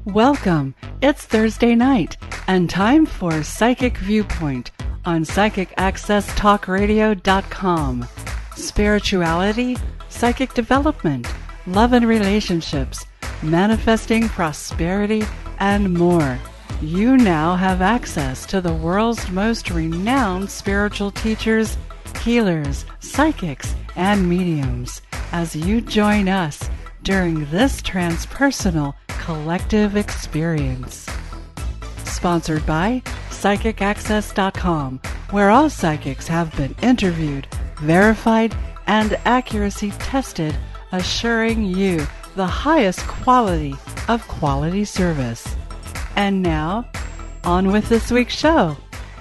Welcome. It's Thursday night and time for Psychic Viewpoint on PsychicAccessTalkRadio.com. Spirituality, psychic development, love and relationships, manifesting prosperity, and more. You now have access to the world's most renowned spiritual teachers, healers, psychics, and mediums as you join us during this transpersonal collective experience. Sponsored by PsychicAccess.com, where all psychics have been interviewed, verified, and accuracy tested, assuring you the highest quality of quality service. And now, on with this week's show.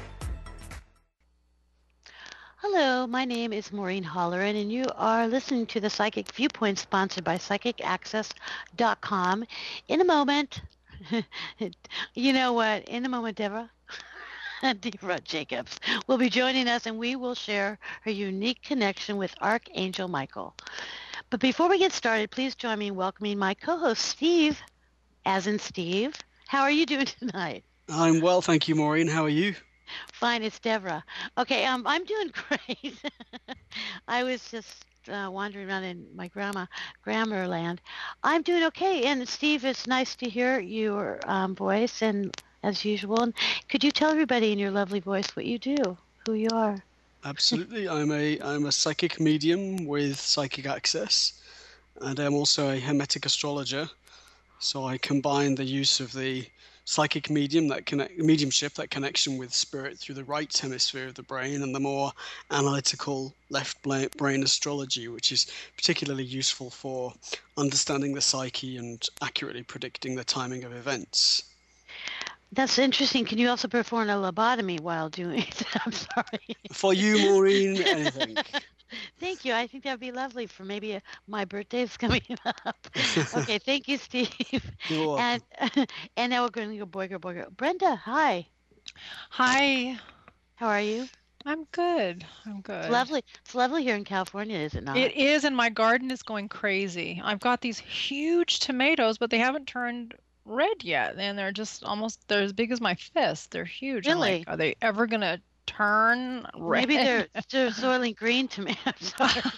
Hello, my name is Maureen Holleran, and you are listening to the Psychic Viewpoint sponsored by PsychicAccess.com. In a moment, you know what? In a moment, Deborah Jacobs will be joining us, and we will share her unique connection with Archangel Michael. But before we get started, please join me in welcoming my co-host, Steve, as in Steve. How are you doing tonight? I'm well, thank you, Maureen. How are you? Fine, it's Deborah. Okay, I'm doing great. I was just wandering around in my grammar land. I'm doing okay, and Steve, it's nice to hear your voice, and as usual. And could you tell everybody in your lovely voice what you do, who you are? Absolutely. I'm a psychic medium with Psychic Access, and I'm also a hermetic astrologer. So I combine the use of the psychic mediumship, that connection with spirit through the right hemisphere of the brain, and the more analytical left brain astrology, which is particularly useful for understanding the psyche and accurately predicting the timing of events. That's interesting. Can you also perform a lobotomy while doing it? I'm sorry. For you, Maureen, anything. Thank you. I think that would be lovely for maybe my birthday is coming up. Okay, thank you, Steve. You're welcome. And now we're going to go boy, girl. Brenda, hi. Hi. How are you? I'm good. It's lovely. It's lovely here in California, is it not? It is, and my garden is going crazy. I've got these huge tomatoes, but they haven't turned red yet, and they're as big as my fist. They're huge. Really? I'm like, are they ever going to turn red? Maybe they're soiling green tomatoes.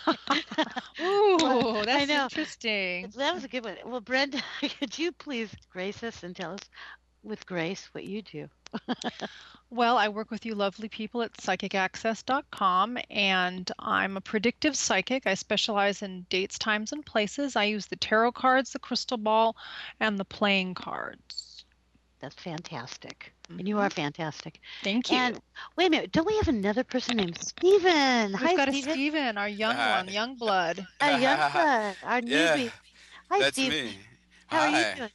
Ooh, that's interesting. That was a good one. Well, Brenda, could you please grace us and tell us with grace what you do? Well, I work with you lovely people at PsychicAccess.com, and I'm a predictive psychic. I specialize in dates, times, and places. I use the tarot cards, the crystal ball, and the playing cards. That's fantastic. And you are fantastic. Thank you. And wait a minute, don't we have another person named Stephen? We've got a Stephen, our young one, young blood. Our young blood, our newbie. Hi, that's Stephen. Me. How are you doing?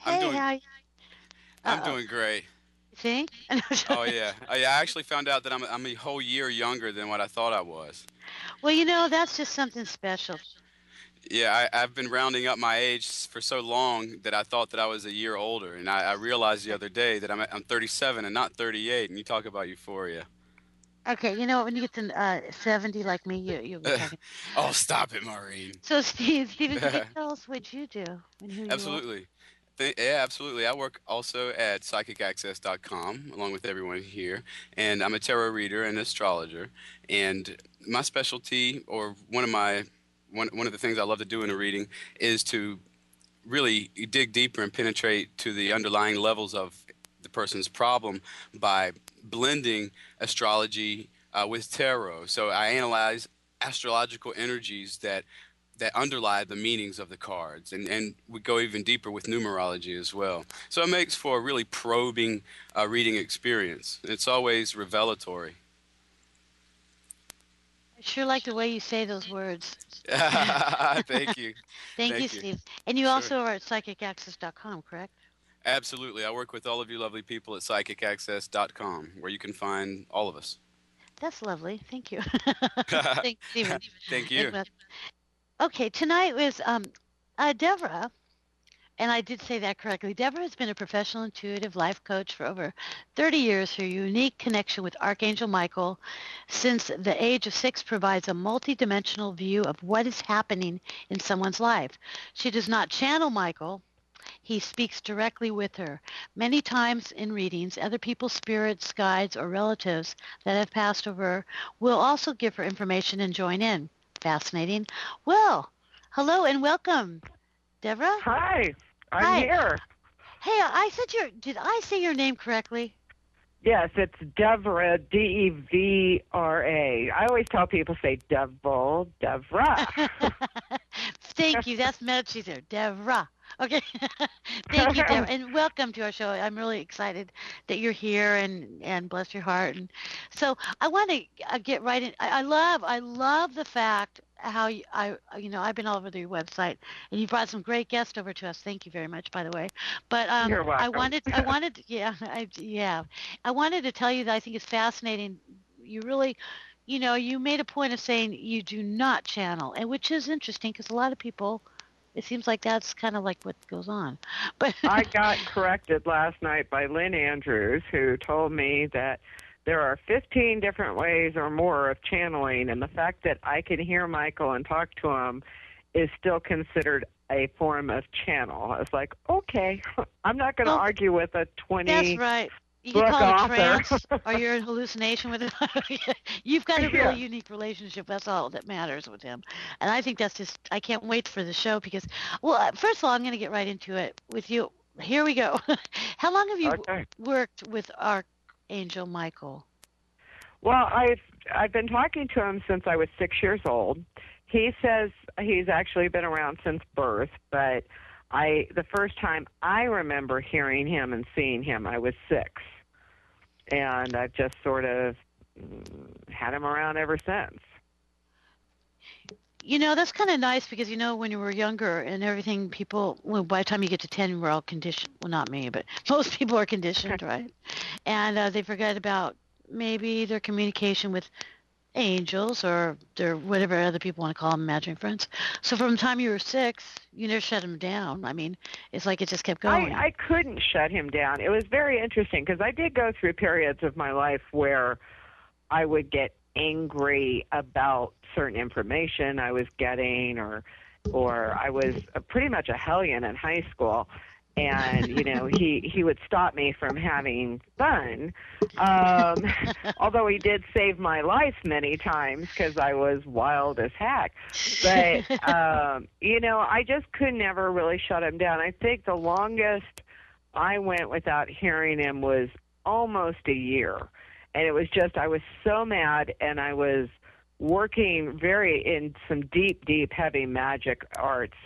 I'm doing great. See? Oh yeah. I actually found out that I'm a whole year younger than what I thought I was. Well, that's just something special. Yeah, I've been rounding up my age for so long that I thought that I was a year older, and I realized the other day that I'm 37 and not 38. And you talk about euphoria. Okay, when you get to 70 like me, you'll be talking. Oh, stop it, Maureen. So, Stephen, can you tell us what you do and who Absolutely. you are? Yeah, absolutely. I work also at PsychicAccess.com, along with everyone here, and I'm a tarot reader and astrologer. And my specialty, or one of the things I love to do in a reading, is to really dig deeper and penetrate to the underlying levels of the person's problem by blending astrology with tarot. So I analyze astrological energies that underlie the meanings of the cards, and we go even deeper with numerology as well. So it makes for a really probing reading experience. It's always revelatory. I sure like the way you say those words. Thank you. Thank you, Steve. And you also are at PsychicAccess.com, correct? Absolutely. I work with all of you lovely people at PsychicAccess.com, where you can find all of us. That's lovely. Thank you. Thanks, Stephen. Thank you. Okay, tonight was Deborah, and I did say that correctly. Deborah has been a professional intuitive life coach for over 30 years. Her unique connection with Archangel Michael since the age of 6 provides a multidimensional view of what is happening in someone's life. She does not channel Michael. He speaks directly with her. Many times in readings, other people's spirits, guides, or relatives that have passed over will also give her information and join in. Fascinating. Well, hello and welcome, Devra. Hi, I'm Hi. here. Hey, did I say your name correctly? Yes, it's Devra, Devra. I always tell people say Devra. Thank you. That's much easier. Devra. Okay. Thank you, Devra. And welcome to our show. I'm really excited that you're here and bless your heart. And so I want to get right in. I love the fact how I've been all over your website and you brought some great guests over to us. Thank you very much, by the way. But You're welcome. I wanted to tell you that I think it's fascinating. You really, you made a point of saying you do not channel, and which is interesting because a lot of people, it seems like that's kind of like what goes on. But I got corrected last night by Lynn Andrews, who told me that there are 15 different ways or more of channeling, and the fact that I can hear Michael and talk to him is still considered a form of channel. I was like, okay, I'm not going to argue with a 20 That's right. You book can call it a author. trance, or you're in hallucination with it. You've got a really unique relationship. That's all that matters with him. And I think that's just, I can't wait for the show because, well, first of all, I'm going to get right into it with you. Here we go. How long have you worked with Archangel Michael? Well, I've been talking to him since I was 6 years old. He says he's actually been around since birth, but the first time I remember hearing him and seeing him, I was 6. And I've just sort of had him around ever since. That's kind of nice because, when you were younger and everything, by the time you get to 10, we're all conditioned. Well, not me, but most people are conditioned, right? And they forget about maybe their communication with angels or their whatever other people want to call them, imaginary friends. So from the time you were 6, you never shut him down. I mean, it's like it just kept going. I couldn't shut him down. It was very interesting because I did go through periods of my life where I would get angry about certain information I was getting, or I was pretty much a hellion in high school. And, he would stop me from having fun, although he did save my life many times because I was wild as heck. But, I just could never really shut him down. I think the longest I went without hearing him was almost a year. And it was just, I was so mad, and I was working in some deep, deep, heavy magic arts.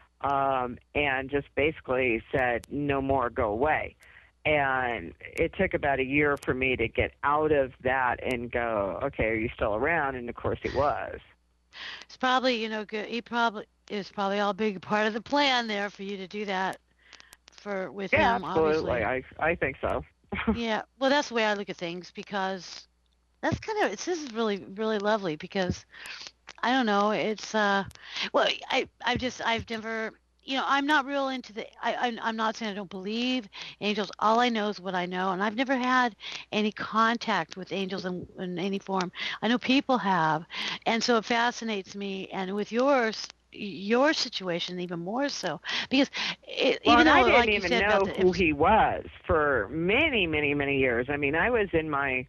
And just basically said, no more, go away. And it took about a year for me to get out of that and go, okay, are you still around? And of course he was. It's probably, good. It was probably all a big part of the plan there for you to do that with him, absolutely. obviously. I think so. Yeah. Well, that's the way I look at things because that's this is really, really lovely because I don't know. It's well, I've never, I'm not real into I'm not saying I don't believe angels. All I know is what I know, and I've never had any contact with angels in any form. I know people have, and so it fascinates me. And with your situation even more so because even though I didn't like even you said know about who he was for many, many, many years. I mean, I was in my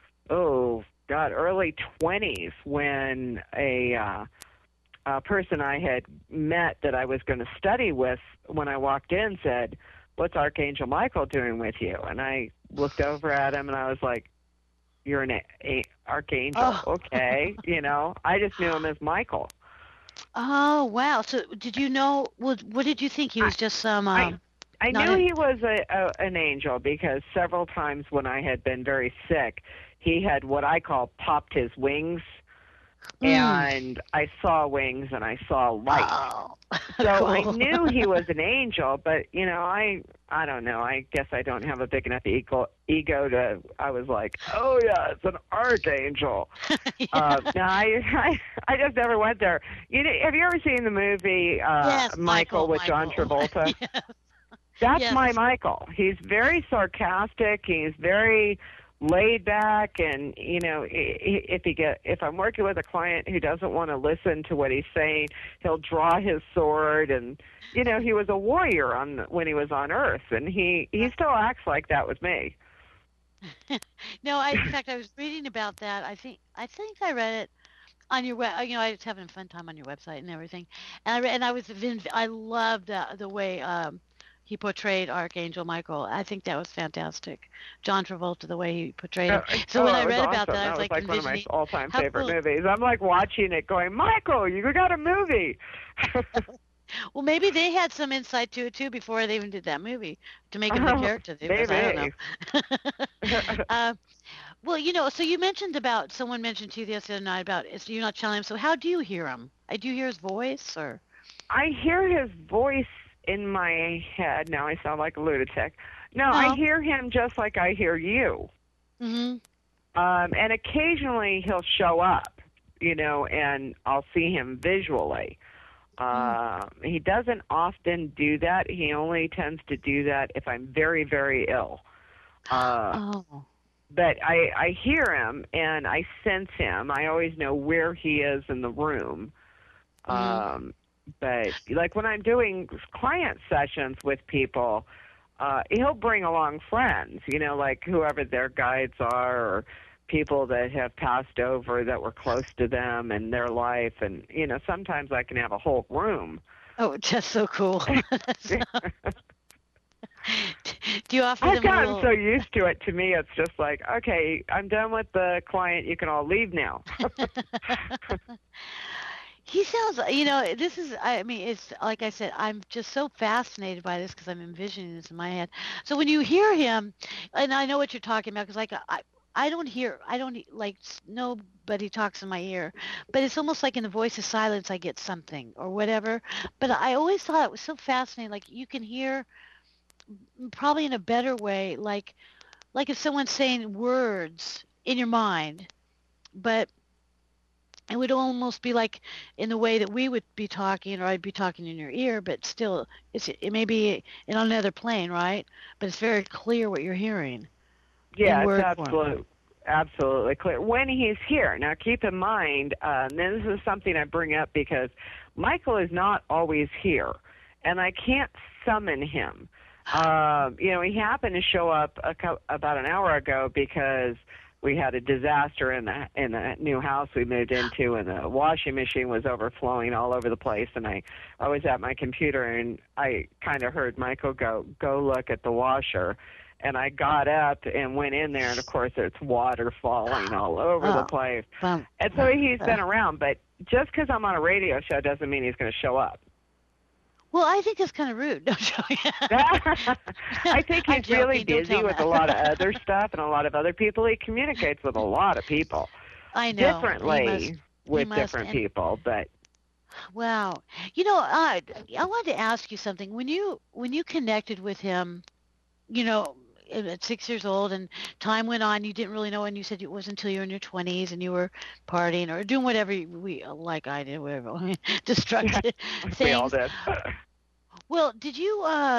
early 20s when a person I had met that I was going to study with, when I walked in, said, "What's Archangel Michael doing with you?" And I looked over at him and I was like, "You're an archangel." Oh. Okay. I just knew him as Michael. Oh, wow. So did you know, what did you think? He was just some... I knew he was an angel because several times when I had been very sick, he had what I call popped his wings, and I saw wings and I saw light. Oh, so cool. I knew he was an angel, but, I don't know. I guess I don't have a big enough ego to, I was like, oh, yeah, it's an archangel. Yeah. No, I just never went there. Have you ever seen the movie Yes, Michael with John Travolta? Yes. That's Yes. my Michael. He's very sarcastic. He's very laid back, and if I'm working with a client who doesn't want to listen to what he's saying, he'll draw his sword, and he was a warrior when he was on Earth, and he still acts like that with me. No, in fact, I was reading about that. I think I read it on your web. I was having a fun time on your website and everything, and I loved the way he portrayed Archangel Michael. I think that was fantastic. John Travolta, the way he portrayed him. So when I read about that, I was like one of my all-time how favorite cool. movies. I'm like watching it, going, Michael, you got a movie. Well, maybe they had some insight to it too before they even did that movie to make him the character. I don't know. Well, so you mentioned someone mentioned to you the other night about you're not channeling him. So how do you hear him? Do you hear his voice, or? I hear his voice in my head. Now I sound like a lunatic. No, I hear him just like I hear you. Mm-hmm. And occasionally he'll show up, and I'll see him visually. He doesn't often do that. He only tends to do that if I'm very, very ill. But I hear him and I sense him. I always know where he is in the room. But like when I'm doing client sessions with people, he'll bring along friends, like whoever their guides are, or people that have passed over that were close to them in their life. And, sometimes I can have a whole room. Oh, just so cool. Do you offer I've them gotten so used to it. To me, it's just like, okay, I'm done with the client. You can all leave now. He sounds, it's like I said, I'm just so fascinated by this because I'm envisioning this in my head. So when you hear him, and I know what you're talking about, because I don't nobody talks in my ear, but it's almost like in the voice of silence I get something or whatever. But I always thought it was so fascinating, like you can hear probably in a better way, like if someone's saying words in your mind, but it would almost be like in the way that we would be talking, or I'd be talking in your ear, but still it may be in another plane, right? But it's very clear what you're hearing. Yeah, it's absolutely clear when he's here. Now, keep in mind, and this is something I bring up because Michael is not always here, and I can't summon him. He happened to show up about an hour ago because we had a disaster in the new house we moved into, and the washing machine was overflowing all over the place. And I was at my computer, and I kind of heard Michael go look at the washer. And I got up and went in there, and of course it's water falling all over the place. And so he's been around, but just because I'm on a radio show doesn't mean he's going to show up. Well, I think that's kind of rude. I think he's really busy with a lot of other stuff and a lot of other people. He communicates with a lot of people. I know. Differently with different people, but. Wow. I wanted to ask you something. When you connected with him, at 6 years old, and time went on, you didn't really know, and you said it wasn't until you were in your 20s and you were partying or doing whatever like I did, whatever, destructive things. We all did. Well, did you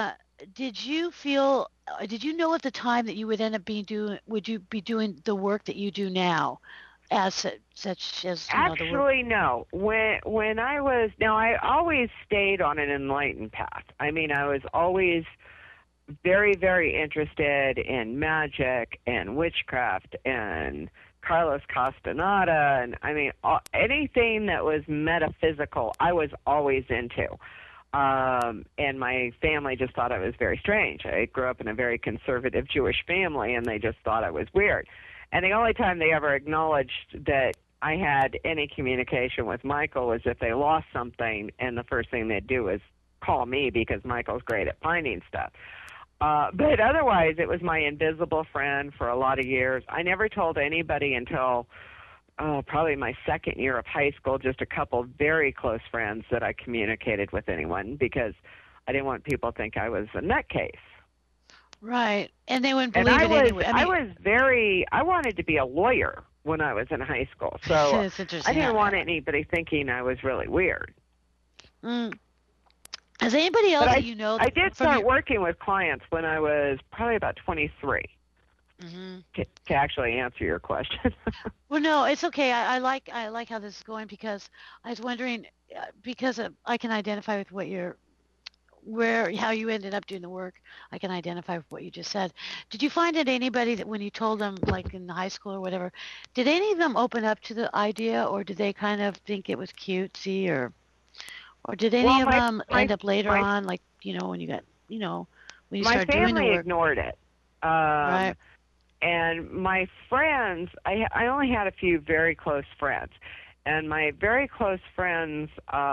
know at the time that you would end up would you be doing the work that you do now, as such as actually no. When I always stayed on an enlightened path. I mean, I was always very, very interested in magic and witchcraft and Carlos Castaneda, and I mean anything that was metaphysical I was always into. And my family just thought I was very strange. I grew up in a very conservative Jewish family, and they just thought I was weird. And the only time they ever acknowledged that I had any communication with Michael was if they lost something, and the first thing they'd do is call me because Michael's great at finding stuff. But otherwise, it was my invisible friend for a lot of years. I never told anybody until probably my second year of high school, just a couple very close friends that I communicated with anyone because I didn't want people to think I was a nutcase. Right. And they wouldn't believe it anyway. I wanted to be a lawyer when I was in high school. So I didn't want anybody thinking I was really weird. Mm. Has anybody else that you know? I did start working with clients when I was probably about 23. Hmm. to actually answer your question. Well, no, it's okay. I like how this is going because I was wondering because I can identify with what you're where how you ended up doing the work. I can identify with what you just said. Did you find that anybody that when you told them like in high school or whatever, did any of them open up to the idea or did they kind of think it was cutesy or did any Well, of them my end up later my on like, when you got, when you my started doing the family work, ignored it. right? And my friends, I only had a few very close friends, and my very close friends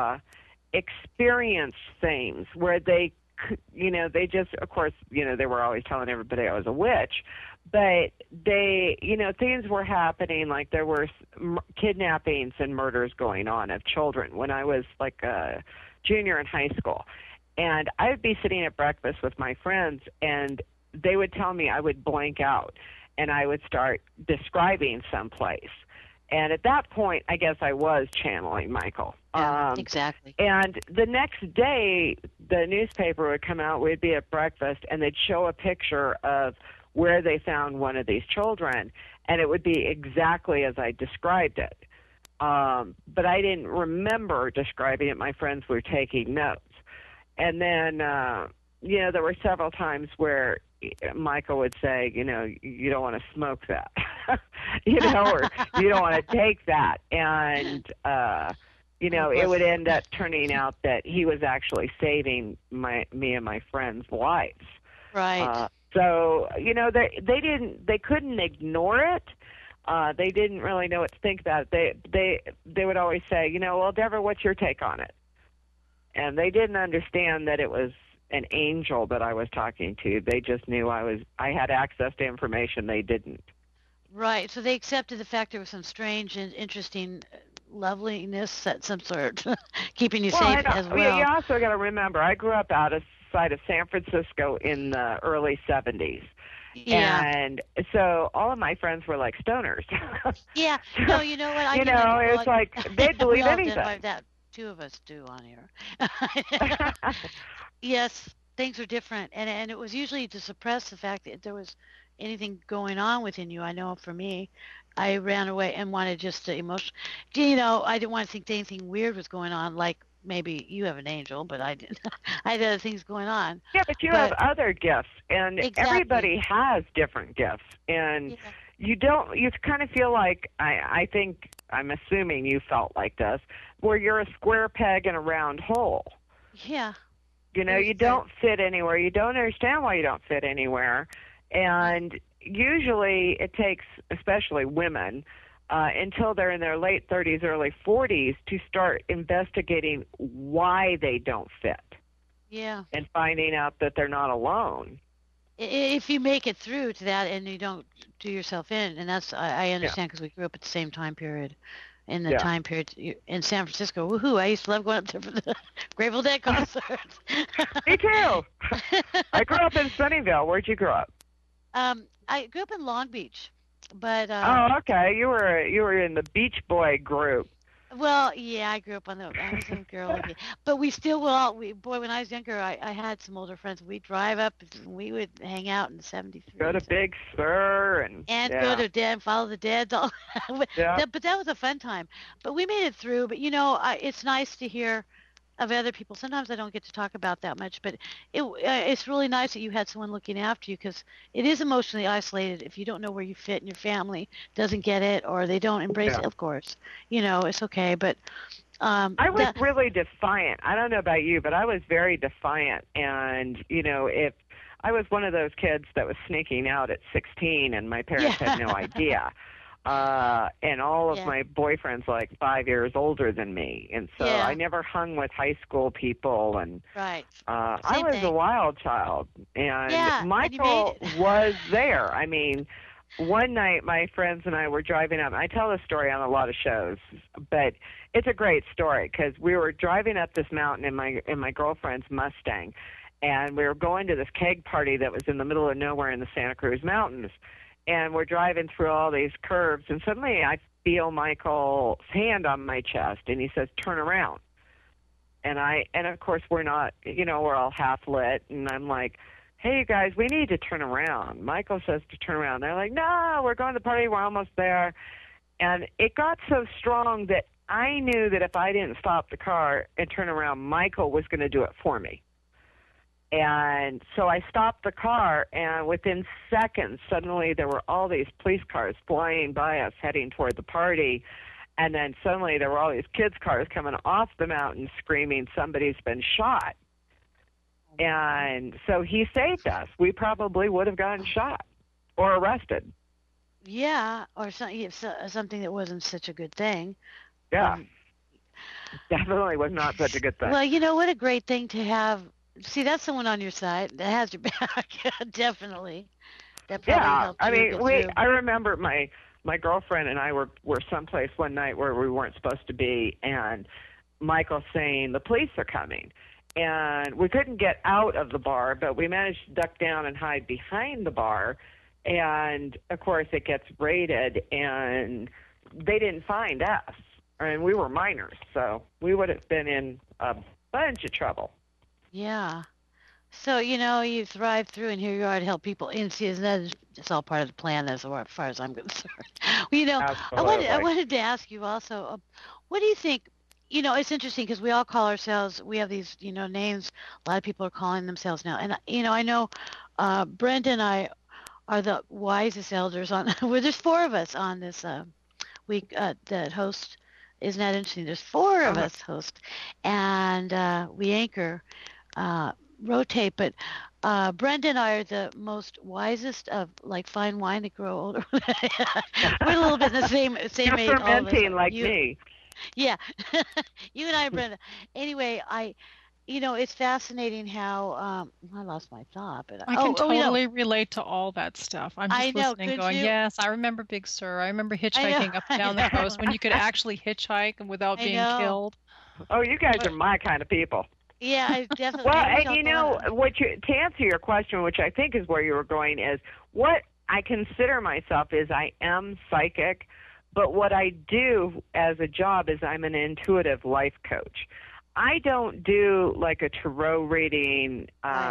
experienced things where they just, of course, they were always telling everybody I was a witch, but they, things were happening, like there were kidnappings and murders going on of children when I was like a junior in high school. And I would be sitting at breakfast with my friends, and they would tell me, I would blank out, and I would start describing someplace. And at that point, I guess I was channeling Michael. Yeah, exactly. And the next day, the newspaper would come out, we'd be at breakfast, and they'd show a picture of where they found one of these children, and it would be exactly as I described it. But I didn't remember describing it. My friends were taking notes. And then, there were several times where Michael would say, you don't want to smoke that, or you don't want to take that. And, it would end up turning out that he was actually saving me and my friends' lives. Right. So, they couldn't ignore it. They didn't really know what to think about it. They would always say, well, Deborah, what's your take on it? And they didn't understand that it was an angel that I was talking to. They just knew I had access to information they didn't. Right. So they accepted the fact there was some strange and interesting loveliness at some sort, keeping you safe as well. You also got to remember, I grew up outside of San Francisco in the early 70s. Yeah. And so all of my friends were like stoners. Yeah. No, you know what? It's like they'd believe anything. That two of us do on here. Yes, things are different, and it was usually to suppress the fact that there was anything going on within you. I know for me, I ran away and wanted just to emotion. I didn't want to think anything weird was going on. Like maybe you have an angel, but I didn't. I had other things going on. Yeah, but you have other gifts, and Exactly. everybody has different gifts, and you kind of feel like I think I'm assuming you felt like this, where you're a square peg in a round hole. Yeah. You don't fit anywhere. You don't understand why you don't fit anywhere. And usually it takes, especially women, until they're in their late 30s, early 40s to start investigating why they don't fit. Yeah. And finding out that they're not alone. If you make it through to that and you don't do yourself in, and that's, I understand because we grew up at the same time period. In the time period in San Francisco. Woohoo, I used to love going up there for the Grateful Dead concerts. Me too. I grew up in Sunnyvale. Where'd you grow up? I grew up in Long Beach. But oh, okay. You were in the Beach Boy group. Well, yeah, I grew up on the. I was a girl, but we still will. When I was younger, I had some older friends. We'd drive up, and we would hang out in the '73. Go to Big Sur and go to Dead, follow the Dead. But that was a fun time. But we made it through. But it's nice to hear of other people. Sometimes I don't get to talk about that much, but it's really nice that you had someone looking after you because it is emotionally isolated if you don't know where you fit and your family doesn't get it or they don't embrace it. Of course, it's okay, but I was really defiant. I don't know about you, but I was very defiant, and if I was one of those kids that was sneaking out at 16 and my parents had no idea. And all of my boyfriends like 5 years older than me, and so I never hung with high school people, and I was a wild child, and Michael was there. I mean, one night my friends and I were driving up. I tell this story on a lot of shows, but it's a great story because we were driving up this mountain in my girlfriend's Mustang, and we were going to this keg party that was in the middle of nowhere in the Santa Cruz Mountains. And we're driving through all these curves, and suddenly I feel Michael's hand on my chest, and he says, "Turn around." And of course we're not, we're all half lit, and I'm like, hey, you guys, we need to turn around. Michael says to turn around. They're like, no, we're going to the party. We're almost there. And it got so strong that I knew that if I didn't stop the car and turn around, Michael was going to do it for me. And so I stopped the car, and within seconds, suddenly there were all these police cars flying by us heading toward the party. And then suddenly there were all these kids' cars coming off the mountain screaming, somebody's been shot. And so he saved us. We probably would have gotten shot or arrested. Yeah, or something that wasn't such a good thing. Yeah, definitely was not such a good thing. Well, you know, what a great thing to have. See, that's someone on your side that has your back. Definitely. That probably helped I you mean, get through. I remember my girlfriend and I were someplace one night where we weren't supposed to be, and Michael saying, the police are coming. And we couldn't get out of the bar, but we managed to duck down and hide behind the bar. And, of course, it gets raided, and they didn't find us. And we were minors, so we would have been in a bunch of trouble. Yeah. So, you know, you thrive through, and here you are to help people. And see, it's all part of the plan as far as I'm concerned. Well, you know, I wanted to ask you also, what do you think? You know, it's interesting because we all call ourselves, we have these, you know, names. A lot of people are calling themselves now. And, you know, I know Brenda and I are the wisest elders on, well, there's 4 of us on this week that host. Isn't that interesting? There's 4 of us host, and we anchor, rotate. But Brenda and I are the most wisest of, like, fine wine that grow older. We're a little bit in the same age. You're fermenting like me. Yeah, you and I, Brenda. Anyway, you know, it's fascinating how I lost my thought, but I can totally relate to all that stuff. I'm just listening, going, yes, I remember Big Sur. I remember hitchhiking up and down the coast when you could actually hitchhike without being killed. Oh, you guys are my kind of people. Yeah, I definitely. Well, and you know, to answer your question, which I think is where you were going, is what I consider myself is I am psychic, but what I do as a job is I'm an intuitive life coach. I don't do like a tarot reading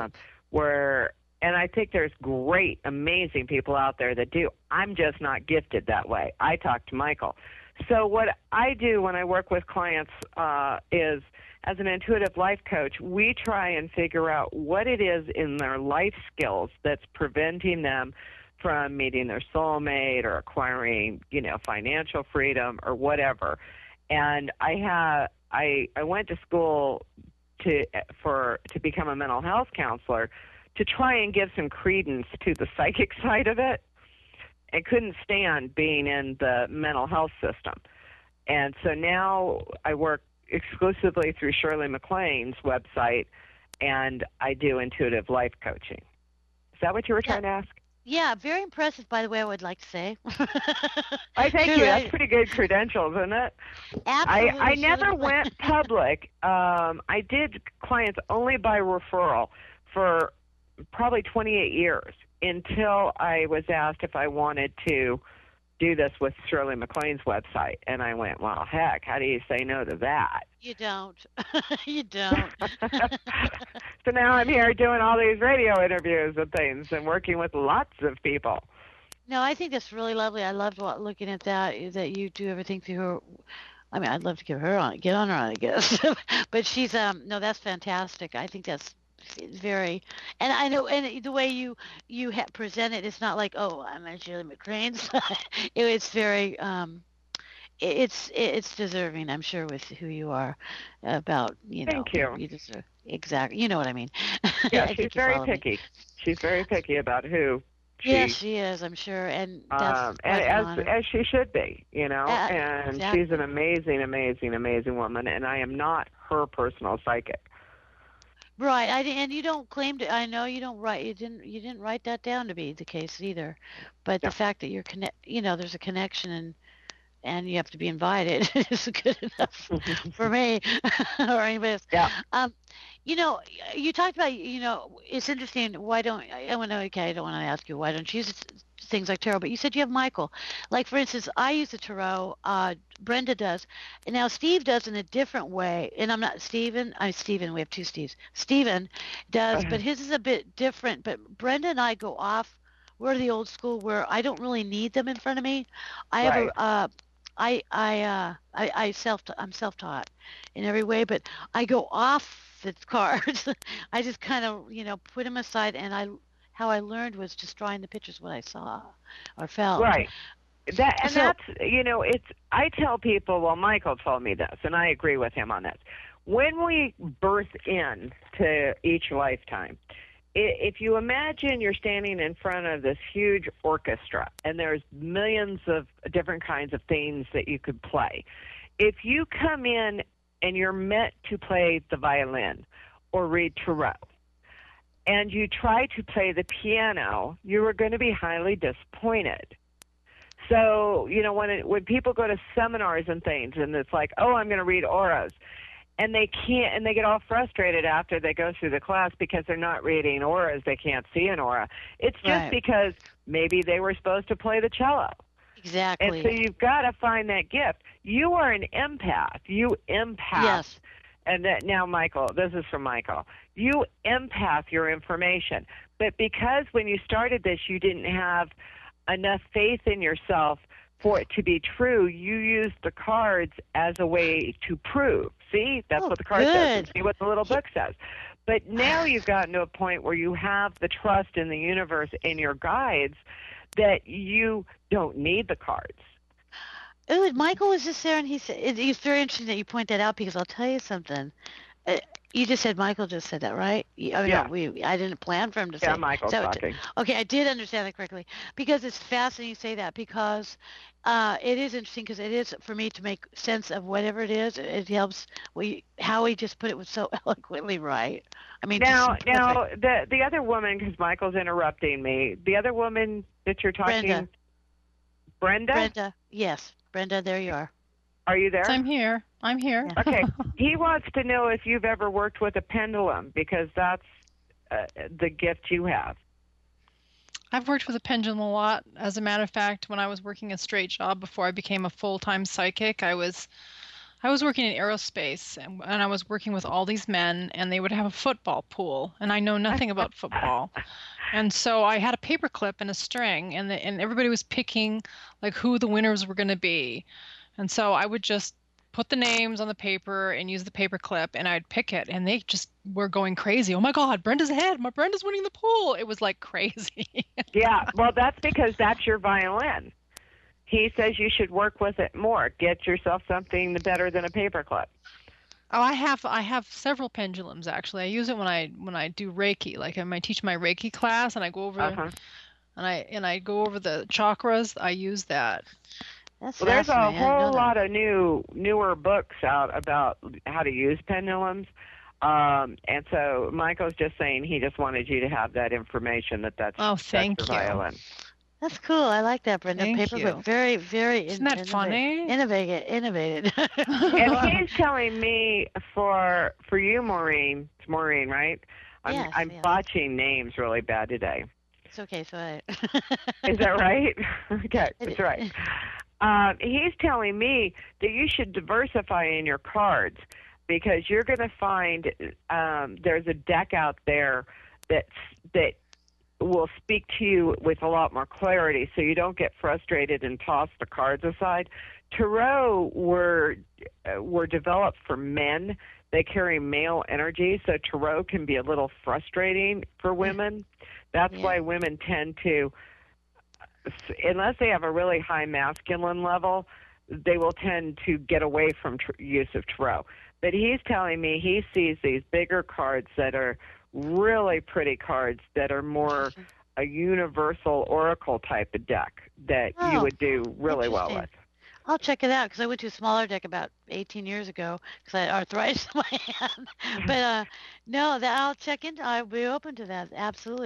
where, and I think there's great, amazing people out there that do. I'm just not gifted that way. I talk to Michael. So what I do when I work with clients is, as an intuitive life coach, we try and figure out what it is in their life skills that's preventing them from meeting their soulmate or acquiring, you know, financial freedom or whatever. And I went to school to become a mental health counselor to try and give some credence to the psychic side of it, and couldn't stand being in the mental health system. And so now I work exclusively through Shirley MacLaine's website, and I do intuitive life coaching. Is that what you were trying to ask? Yeah, very impressive, by the way, I would like to say. I thank you. That's pretty good credentials, isn't it? Absolutely. I never went public. I did clients only by referral for probably 28 years until I was asked if I wanted to do this with Shirley MacLaine's website. And I went, well, heck, how do you say no to that? You don't. You don't. So now I'm here doing all these radio interviews and things and working with lots of people. No, I think that's really lovely. I loved looking at that you do everything through her. I mean, I'd love to get on her on, I guess. But she's, no, that's fantastic. I think that's very, and I know, and the way you present it, it's not like, oh, I'm on Shirley MacLaine's. It's very, it's deserving, I'm sure, with who you are about, you know. Thank you. You deserve, exactly. You know what I mean. Yeah, she's very picky. She's very picky about who. Yes, she is, I'm sure, and that's as she should be, you know. And exactly. She's an amazing, amazing, amazing woman, and I am not her personal psychic. Right, and you don't claim to. I know you don't write. You didn't write that down to be the case either. But the fact that you're there's a connection, and and you have to be invited. It's good enough for me or anybody else. Yeah. You know, you talked about, it's interesting. Why don't I want to? Okay, I don't want to ask you why don't you use things like tarot, but you said you have Michael. Like for instance, I use the tarot. Brenda does, and now Steve does in a different way. And I'm not Stephen. I'm Stephen. We have two Steves. Stephen does, but his is a bit different. But Brenda and I go off. We're the old school where I don't really need them in front of me. I have Right. I'm self-taught in every way, but I go off the cards. I just kind of, put them aside, and how I learned was just drawing the pictures what I saw or felt. Right. So, That's, it's, I tell people, well, Michael told me this, and I agree with him on this. When we birth in to each lifetime, if you imagine you're standing in front of this huge orchestra and there's millions of different kinds of things that you could play, if you come in and you're meant to play the violin or read tarot, and you try to play the piano, you are going to be highly disappointed. So, when people go to seminars and things, and it's like, oh, I'm going to read auras, and they can't, and they get all frustrated after they go through the class because they're not reading auras, they can't see an aura. It's just right. because maybe they were supposed to play the cello. Exactly. And so you've got to find that gift. You are an empath. You empath. Yes. And now, Michael, this is from Michael. You empath your information. But because when you started this, you didn't have enough faith in yourself for it to be true, you used the cards as a way to prove. See, that's what the card says. And see what the little book says. But now you've gotten to a point where you have the trust in the universe and your guides that you don't need the cards. Oh, Michael was just there, and he said it's very interesting that you point that out because I'll tell you something. You just said Michael just said that, right? Yeah. No, I didn't plan for him to say. Yeah, Michael's talking. Okay, I did understand that correctly because it's fascinating you say that because it is interesting because it is for me to make sense of whatever it is. It helps. How he just put it was so eloquently right. I mean, now the other woman, because Michael's interrupting me. The other woman that you're talking, Brenda. Brenda, yes, Brenda. There you are. Are you there? I'm here. Yeah. Okay. He wants to know if you've ever worked with a pendulum because that's the gift you have. I've worked with a pendulum a lot. As a matter of fact, when I was working a straight job before I became a full-time psychic, I was working in aerospace, and I was working with all these men, and they would have a football pool, and I know nothing about football. And so I had a paperclip and a string, and everybody was picking like who the winners were going to be. And so I would just put the names on the paper and use the paper clip, and I'd pick it, and they just were going crazy. Oh my God, Brenda's ahead. Brenda's winning the pool. It was like crazy. Yeah, well, that's because that's your violin. He says you should work with it more. Get yourself something better than a paper clip. Oh, I have several pendulums actually. I use it when I do Reiki. Like when I teach my Reiki class, and I go over and I go over the chakras. I use that. That's well, there's a whole lot of newer books out about how to use pendulums. And so Michael's just saying he just wanted you to have that information that's thank your you. violin. That's cool. I like that, Brenda. Thank Paper, you. very, very Isn't that funny? Innovated. And he's telling me for you, Maureen. It's Maureen, right? I'm botching names really bad today. It's okay. So Is that right? Okay, that's right. He's telling me that you should diversify in your cards because you're going to find there's a deck out there that will speak to you with a lot more clarity so you don't get frustrated and toss the cards aside. Tarot were developed for men. They carry male energy, so tarot can be a little frustrating for women. That's why women tend to, unless they have a really high masculine level, they will tend to get away from use of tarot. But he's telling me he sees these bigger cards that are really pretty cards that are more a universal oracle type of deck that you would do really well with. I'll check it out because I went to a smaller deck about 18 years ago because I had arthritis in my hand. But no, I'll check into. I'll be open to that. Absolutely.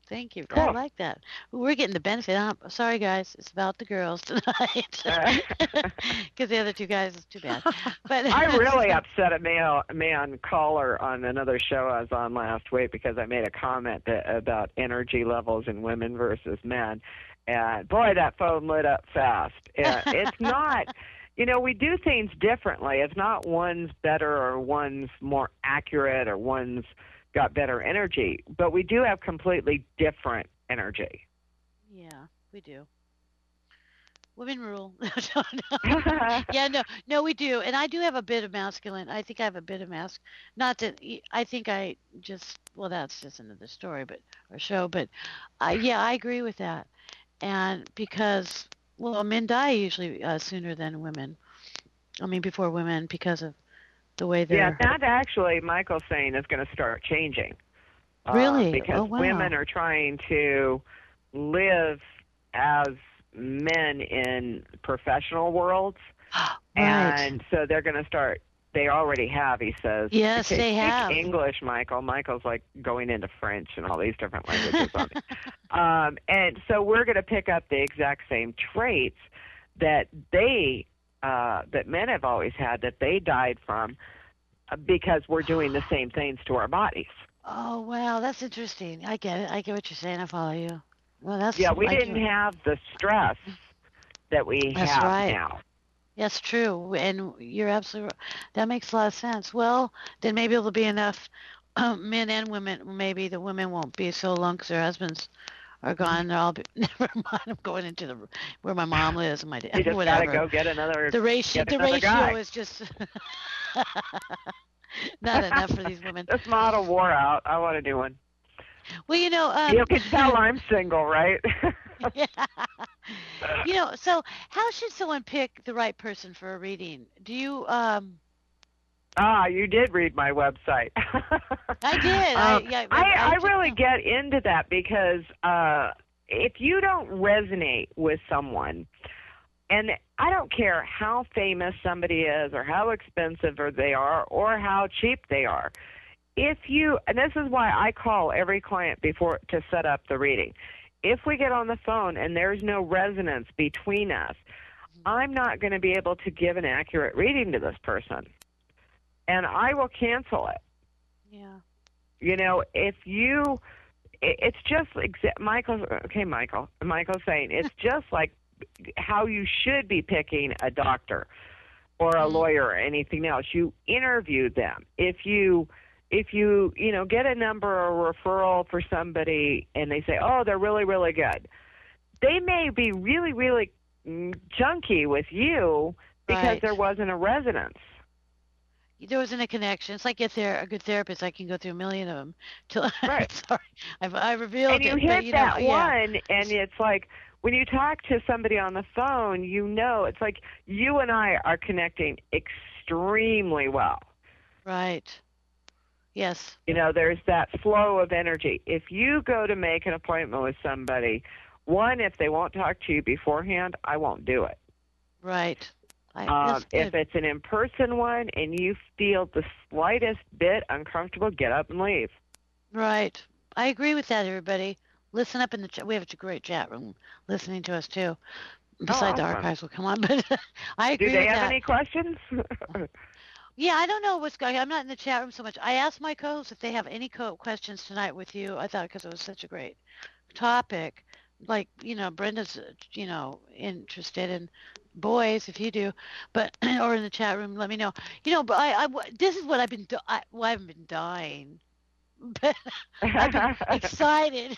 Thank you. I Cool. like that. We're getting the benefit. Sorry, guys. It's about the girls tonight. Because the other two guys is too bad. But I really upset a man caller on another show I was on last week because I made a comment about energy levels in women versus men. And boy, that phone lit up fast. It's not, we do things differently. It's not one's better or one's more accurate or one's got better energy, but we do have completely different energy. Yeah, we do. Women rule. Yeah, no, we do. And I do have a bit of masculine. I think I have a bit of not that I think I just, well, that's just another story, or show, but yeah, I agree with that. And because, well, men die usually sooner than women. I mean, before women because of the way they're... Yeah, that actually, Michael's saying, is going to start changing. Really? Because wow. Women are trying to live as men in professional worlds. Right. And so they're going to start, they already have, he says. Yes, they have. English, Michael. Michael's like going into French and all these different languages. And so we're going to pick up the exact same traits that that men have always had, that they died from, because we're doing the same things to our bodies. Oh, wow, that's interesting. I get it. I get what you're saying. I follow you. Well, that's we didn't have the stress that we have right. now. That's true, and you're absolutely right. That makes a lot of sense. Well, then maybe there'll be enough men and women. Maybe the women won't be so alone because their husbands are gone. They'll all be. Never mind. I'm going into where my mom lives and my dad. You just whatever. gotta go get another. The ratio guy. is just not enough for these women. This model wore out. I want to do one. Well, you can tell I'm single, right? Yeah. So how should someone pick the right person for a reading? Do you? You did read my website. I did. I really get into that because if you don't resonate with someone, and I don't care how famous somebody is or how expensive they are or how cheap they are, and this is why I call every client before to set up the reading. If we get on the phone and there's no resonance between us, I'm not going to be able to give an accurate reading to this person. And I will cancel it. Yeah. It's just like Michael's saying, it's just like how you should be picking a doctor or a lawyer or anything else. You interview them. If you get a number or referral for somebody and they say, oh, they're really, really good, they may be really, really junky with you because there wasn't a resonance. There wasn't a connection. It's like a good therapist. I can go through a million of them till. Right. Sorry, I revealed and it. And you hit that one, yeah. and it's like when you talk to somebody on the phone, it's like you and I are connecting extremely well. Right. Yes. There's that flow of energy. If you go to make an appointment with somebody, one, if they won't talk to you beforehand, I won't do it. Right. If it's an in-person one and you feel the slightest bit uncomfortable, get up and leave. Right. I agree with that, everybody. Listen up in the chat. We have a great chat room listening to us, too. Besides, the archives will come on. But I agree with that. Do they have any questions? Yeah, I don't know what's going on. I'm not in the chat room so much. I asked my co-hosts if they have any questions tonight with you. I thought because it was such a great topic. Like, Brenda's, interested in boys, if you do, but or in the chat room, let me know. But this is what I've been. I haven't been dying, but I've been excited.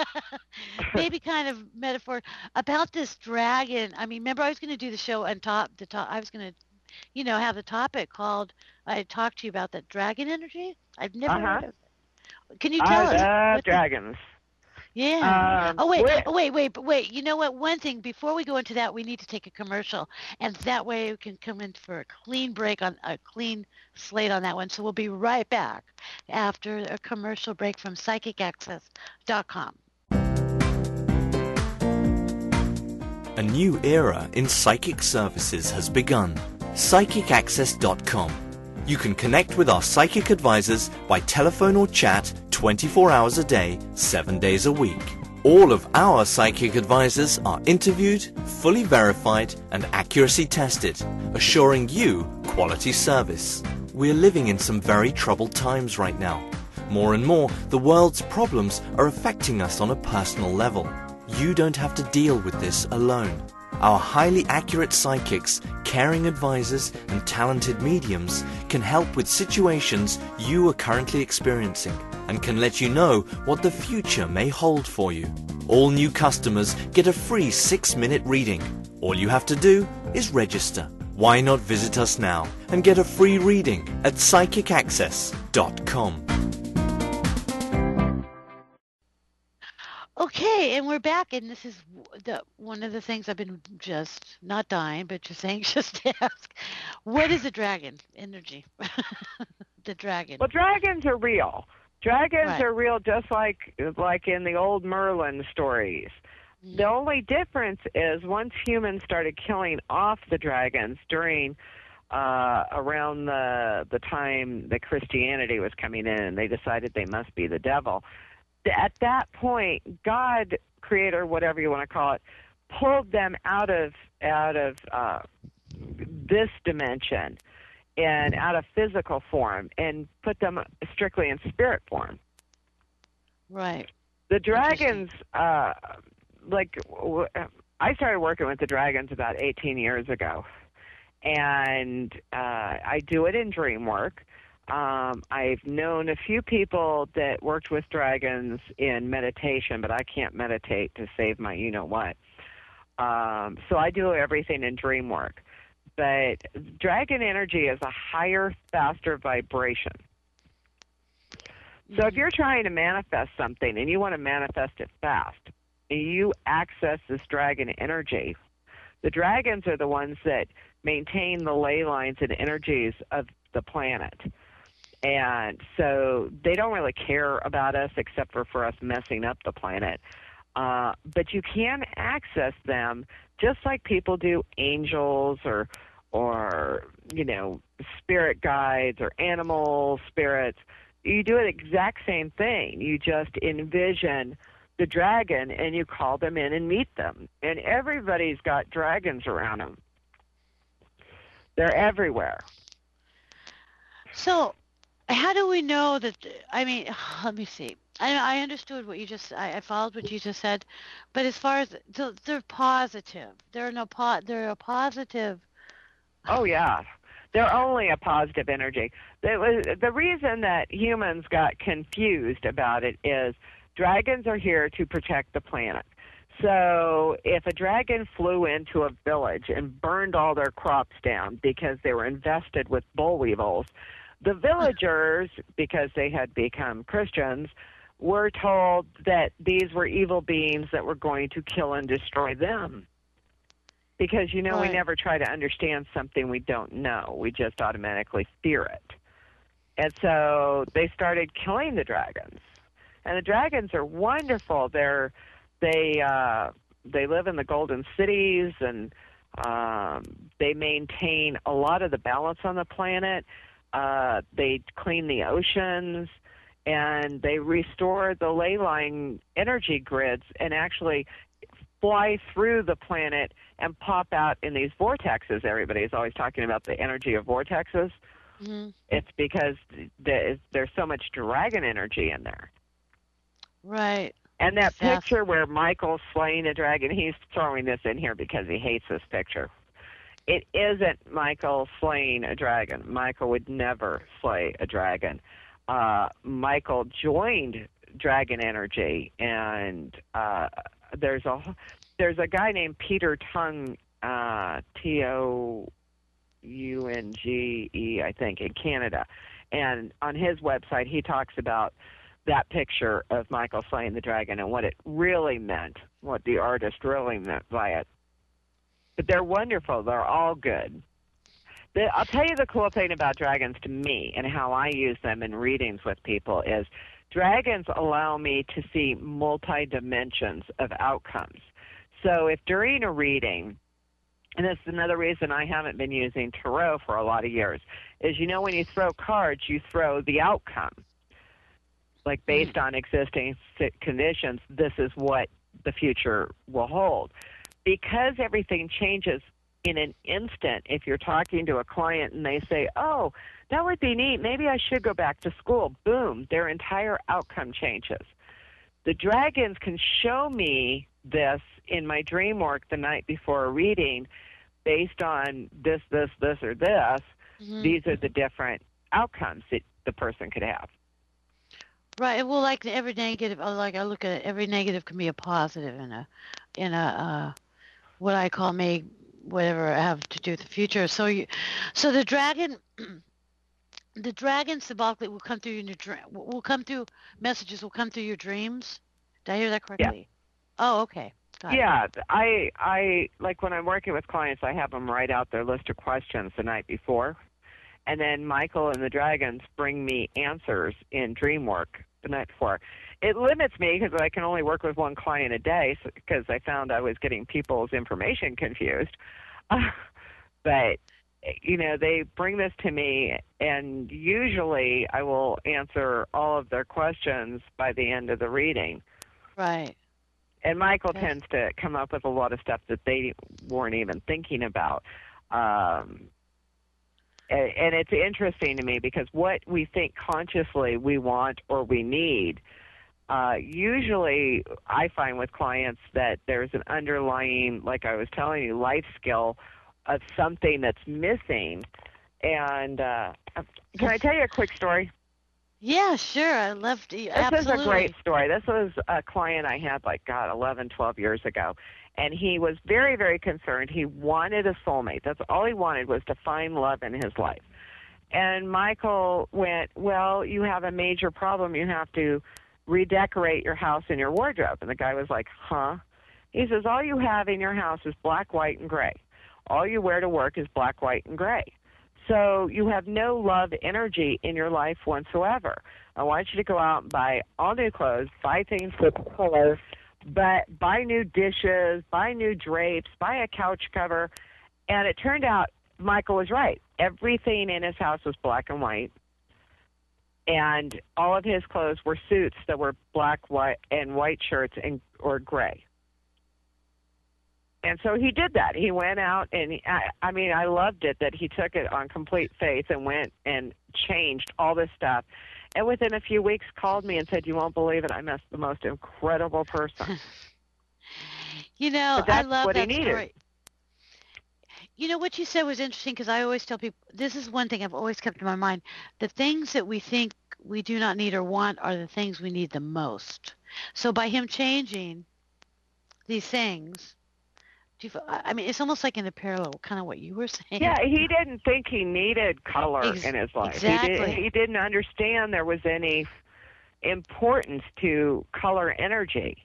Maybe kind of metaphor about this dragon. I mean, remember I was going to do the show on top. I was going to, have the topic called. I talked to you about that dragon energy. I've never heard of it. Can you tell us? Dragons. Yeah. Wait. You know what? One thing, before we go into that, we need to take a commercial, and that way we can come in for a clean clean slate on that one. So we'll be right back after a commercial break from PsychicAccess.com. A new era in psychic services has begun. PsychicAccess.com. You can connect with our psychic advisors by telephone or chat 24 hours a day, 7 days a week. All of our psychic advisors are interviewed, fully verified, and accuracy tested, assuring you quality service. We're living in some very troubled times right now. More and more, the world's problems are affecting us on a personal level. You don't have to deal with this alone. Our highly accurate psychics, caring advisors, and talented mediums can help with situations you are currently experiencing and can let you know what the future may hold for you. All new customers get a free 6-minute reading. All you have to do is register. Why not visit us now and get a free reading at psychicaccess.com. Okay, and we're back, and this is one of the things I've been just not dying, but just anxious to ask. What is a dragon energy? The dragon. Well, dragons are real. Dragons Right. are real, just like in the old Merlin stories. The only difference is once humans started killing off the dragons during around the time that Christianity was coming in, and they decided they must be the devil. At that point, God, creator, whatever you want to call it, pulled them out of this dimension and out of physical form and put them strictly in spirit form. Right. The dragons, I started working with the dragons about 18 years ago, and I do it in dream work. I've known a few people that worked with dragons in meditation, but I can't meditate to save my you-know-what. So I do everything in dream work. But dragon energy is a higher, faster vibration. So if you're trying to manifest something and you want to manifest it fast, and you access this dragon energy, the dragons are the ones that maintain the ley lines and energies of the planet. And so they don't really care about us except for us messing up the planet. But you can access them just like people do angels or spirit guides or animal spirits. You do the exact same thing. You just envision the dragon and you call them in and meet them. And everybody's got dragons around them. They're everywhere. So, how do we know that? I mean, let me see. I understood what you just. I followed what you just said, but as far as they're positive, they're a positive. Oh yeah, they're only a positive energy. The reason that humans got confused about it is dragons are here to protect the planet. So if a dragon flew into a village and burned all their crops down because they were infested with boll weevils, the villagers, because they had become Christians, were told that these were evil beings that were going to kill and destroy them. Because, we never try to understand something we don't know. We just automatically fear it. And so they started killing the dragons. And the dragons are wonderful. They live in the golden cities, and they maintain a lot of the balance on the planet. They clean the oceans, and they restore the ley line energy grids and actually fly through the planet and pop out in these vortexes. Everybody's always talking about the energy of vortexes. Mm-hmm. It's because there's so much dragon energy in there. Right. And that picture where Michael's slaying a dragon, he's throwing this in here because he hates this picture. It isn't Michael slaying a dragon. Michael would never slay a dragon. Michael joined dragon energy, and there's a guy named Peter Tounge, Tounge, I think, in Canada. And on his website, he talks about that picture of Michael slaying the dragon and what it really meant, what the artist really meant by it. But they're wonderful. They're all good. I'll tell you the cool thing about dragons to me and how I use them in readings with people is dragons allow me to see multi-dimensions of outcomes. So if during a reading and this is another reason I haven't been using tarot for a lot of years, is when you throw cards, you throw the outcome. Like based on existing conditions, this is what the future will hold. Because everything changes in an instant, if you're talking to a client and they say, oh, that would be neat, maybe I should go back to school, boom, their entire outcome changes. The dragons can show me this in my dream work the night before a reading based on this, or this. These are the different outcomes that the person could have. Right. Well, like every negative, like I look at it, every negative can be a positive in a what I call whatever I have to do with the future. So the dragon, the dragon symbolically will come through your messages will come through your dreams. Did I hear that correctly? Yeah. Oh, okay. Got it. I like when I'm working with clients, I have them write out their list of questions the night before. And then Michael and the dragons bring me answers in dream work the night before. It limits me because I can only work with one client a day because I found I was getting people's information confused. But, they bring this to me, and usually I will answer all of their questions by the end of the reading. Right. And Michael tends to come up with a lot of stuff that they weren't even thinking about. And it's interesting to me because what we think consciously we want or we need, usually I find with clients that there's an underlying, like I was telling you, life skill of something that's missing. And can I tell you a quick story? Yeah, sure. I love to. This is a great story. This was a client I had 11, 12 years ago. And he was very, very concerned. He wanted a soulmate. That's all he wanted, was to find love in his life. And Michael went, well, you have a major problem. You have to redecorate your house and your wardrobe. And the guy was like, huh? He says, all you have in your house is black, white, and gray. All you wear to work is black, white, and gray. So you have no love energy in your life whatsoever. I want you to go out and buy all new clothes, buy things with color, but buy new dishes, buy new drapes, buy a couch cover. And it turned out Michael was right. Everything in his house was black and white. And all of his clothes were suits that were black, white, and white shirts or gray. And so he did that. He went out, and I loved it that he took it on complete faith and went and changed all this stuff. And within a few weeks called me and said, you won't believe it, I met the most incredible person. I love that story. What you said was interesting because I always tell people, this is one thing I've always kept in my mind. The things that we think we do not need or want are the things we need the most. So by him changing these things, it's almost like in a parallel, kind of what you were saying. Yeah, he didn't think he needed color in his life. Exactly. He didn't understand there was any importance to color energy.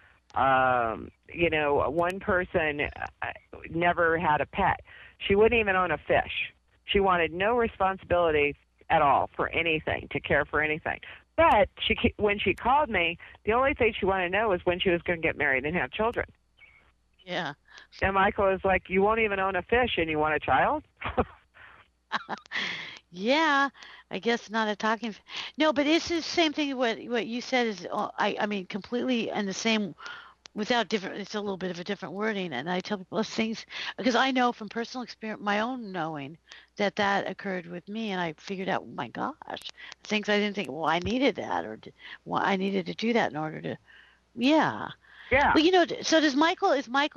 One person never had a pet. She wouldn't even own a fish. She wanted no responsibility at all for anything, to care for anything. But when she called me, the only thing she wanted to know was when she was going to get married and have children. Yeah. And Michael was like, you won't even own a fish and you want a child? Yeah, I guess not a talking. No, but it's the same thing. What you said is, completely in the same, without different. It's a little bit of a different wording, and I tell people those things because I know from personal experience, my own knowing that occurred with me, and I figured out, oh my gosh, things I didn't think. Well, I needed that, or I needed to do that in order to, yeah. Yeah. Well, so Michael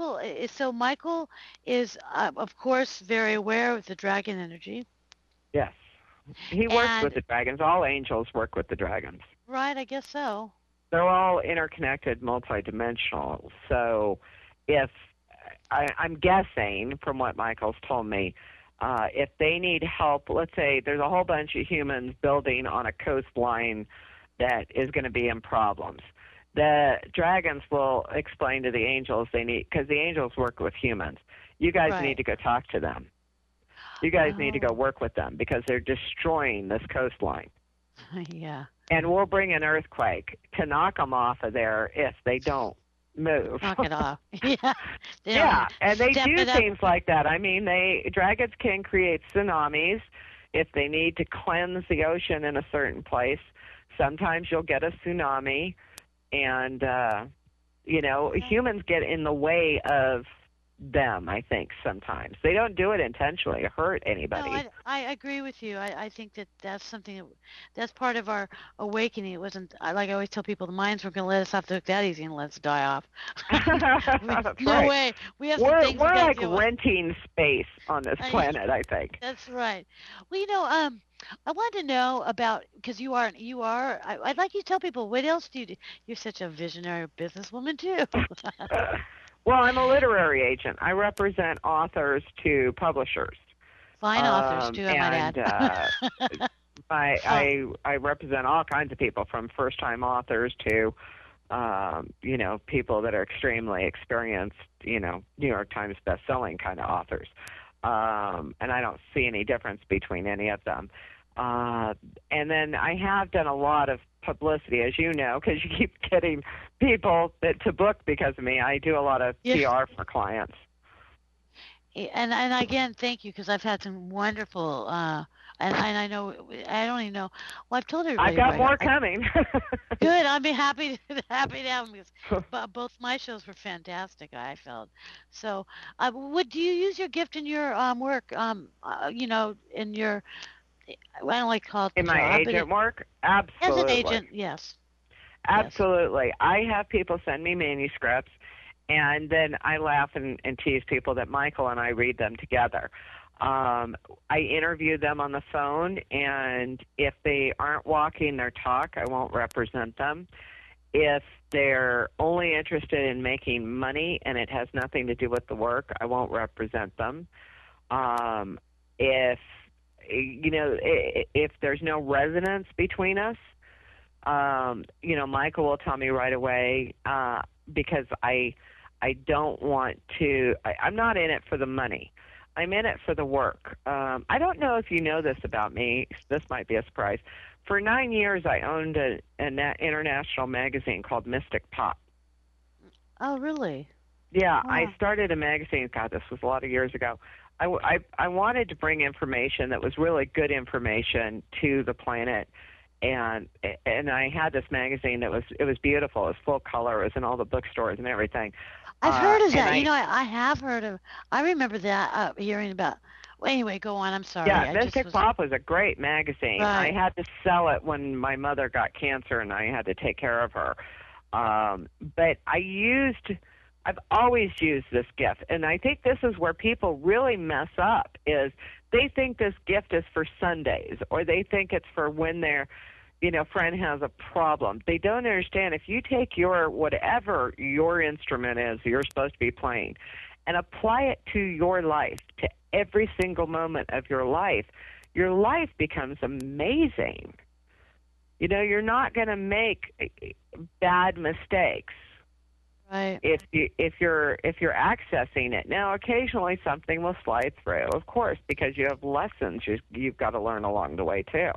is, of course, very aware of the dragon energy. Yes. He works with the dragons. All angels work with the dragons. Right, I guess so. They're all interconnected, multidimensional. So I'm guessing from what Michael's told me, if they need help, let's say there's a whole bunch of humans building on a coastline that is going to be in problems. The dragons will explain to the angels because the angels work with humans. You guys need to go talk to them. You guys need to go work with them because they're destroying this coastline. Yeah. And we'll bring an earthquake to knock them off of there if they don't move. Knock it off. Yeah. They don't Yeah, and they step do it up. things like that. I mean, dragons can create tsunamis if they need to cleanse the ocean in a certain place. Sometimes you'll get a tsunami, and humans get in the way of them. I think sometimes they don't do it intentionally to hurt anybody. No, I agree with you. I think that's something that's part of our awakening. It wasn't like I always tell people, the mines weren't going to let us off the hook that easy and let us die off. That's No right. way. We have some We're things we gotta like deal with. renting space on this planet, I think. That's right. Well, I wanted to know about, because I'd like you to tell people, what else do you do? You're such a visionary businesswoman too. Well, I'm a literary agent. I represent authors to publishers. Fine authors too, I might add. I represent all kinds of people, from first-time authors to people that are extremely experienced, New York Times best-selling kind of authors. And I don't see any difference between any of them. And then I have done a lot of publicity, as you know, because you keep getting people to book because of me. I do a lot of PR for clients. And again, thank you, because I've had some wonderful, and I know, I don't even know. Well, I've told everybody. I've got more coming. Good. I'd be happy to have them, because both my shows were fantastic, I felt. So, do you use your gift in your work? In your, I don't like to call it the in my job, agent work? Absolutely. As an agent, yes. Absolutely. Yes. I have people send me manuscripts, and then I laugh and tease people that Michael and I read them together. I interview them on the phone, and if they aren't walking their talk, I won't represent them. If they're only interested in making money and it has nothing to do with the work, I won't represent them. If there's no resonance between us, Michael will tell me right away, because I don't want to. I'm not in it for the money. I'm in it for the work. I don't know if you know this about me. This might be a surprise. For 9 years, I owned an international magazine called Mystic Pop. Oh, really? Yeah, Wow. I started a magazine. God, this was a lot of years ago. I wanted to bring information that was really good information to the planet, and I had this magazine that was beautiful. It was full color. It was in all the bookstores and everything. I've heard of that. I have heard of. I remember that. Hearing about. Well, anyway, go on. I'm sorry. Yeah, Mystic Pop was a great magazine. Right. I had to sell it when my mother got cancer, and I had to take care of her. But I've always used this gift, and I think this is where people really mess up, is they think this gift is for Sundays, or they think it's for when their friend has a problem. They don't understand, if you take whatever your instrument is you're supposed to be playing and apply it to your life, to every single moment of your life becomes amazing. You're not going to make bad mistakes. Right. If you're accessing it. Now, occasionally something will slide through, of course, because you have lessons you've got to learn along the way too.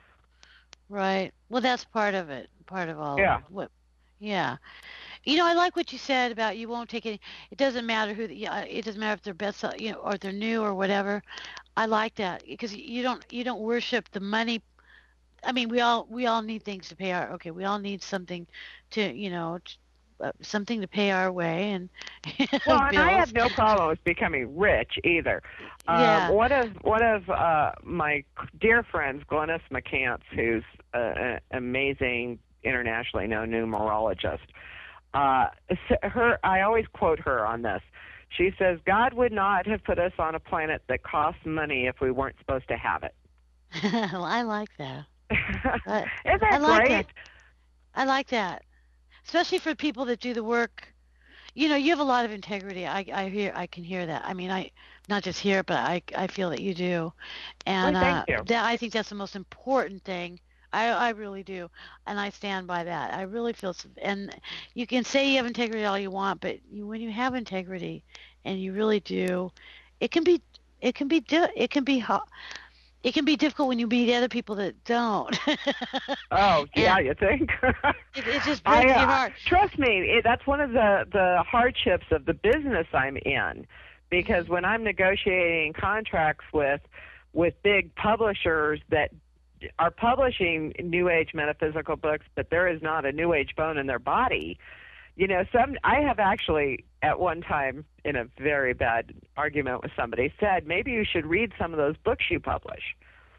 Right. Well, that's part of it. Part of all. Yeah. Of it. Yeah. I like what you said about you won't take any. It doesn't matter it doesn't matter if they're best, or if they're new or whatever. I like that, because you don't worship the money. I mean, we all need things to pay our. Okay, we all need something to something to pay our way and well, and bills. I have no problem with becoming rich either. Yeah. One of my dear friends, Glenys McCants, who's an amazing, internationally known numerologist. I always quote her on this. She says, "God would not have put us on a planet that costs money if we weren't supposed to have it." Well, I like that. Isn't that I like great? that. I like that. Especially for people that do the work. You have a lot of integrity. I can hear that. I mean, I not just hear it, but I feel that you do. And Well, thank you. I think that's the most important thing. I really do, and I stand by that. I really feel, and you can say you have integrity all you want, but when you have integrity, and you really do, it can be it can be difficult when you meet other people that don't. Oh, yeah, And you think? it just breaks your heart. Trust me, that's one of the hardships of the business I'm in, because when I'm negotiating contracts with big publishers that are publishing New Age metaphysical books, but there is not a New Age bone in their body. I have actually at one time in a very bad argument with somebody said, maybe you should read some of those books you publish.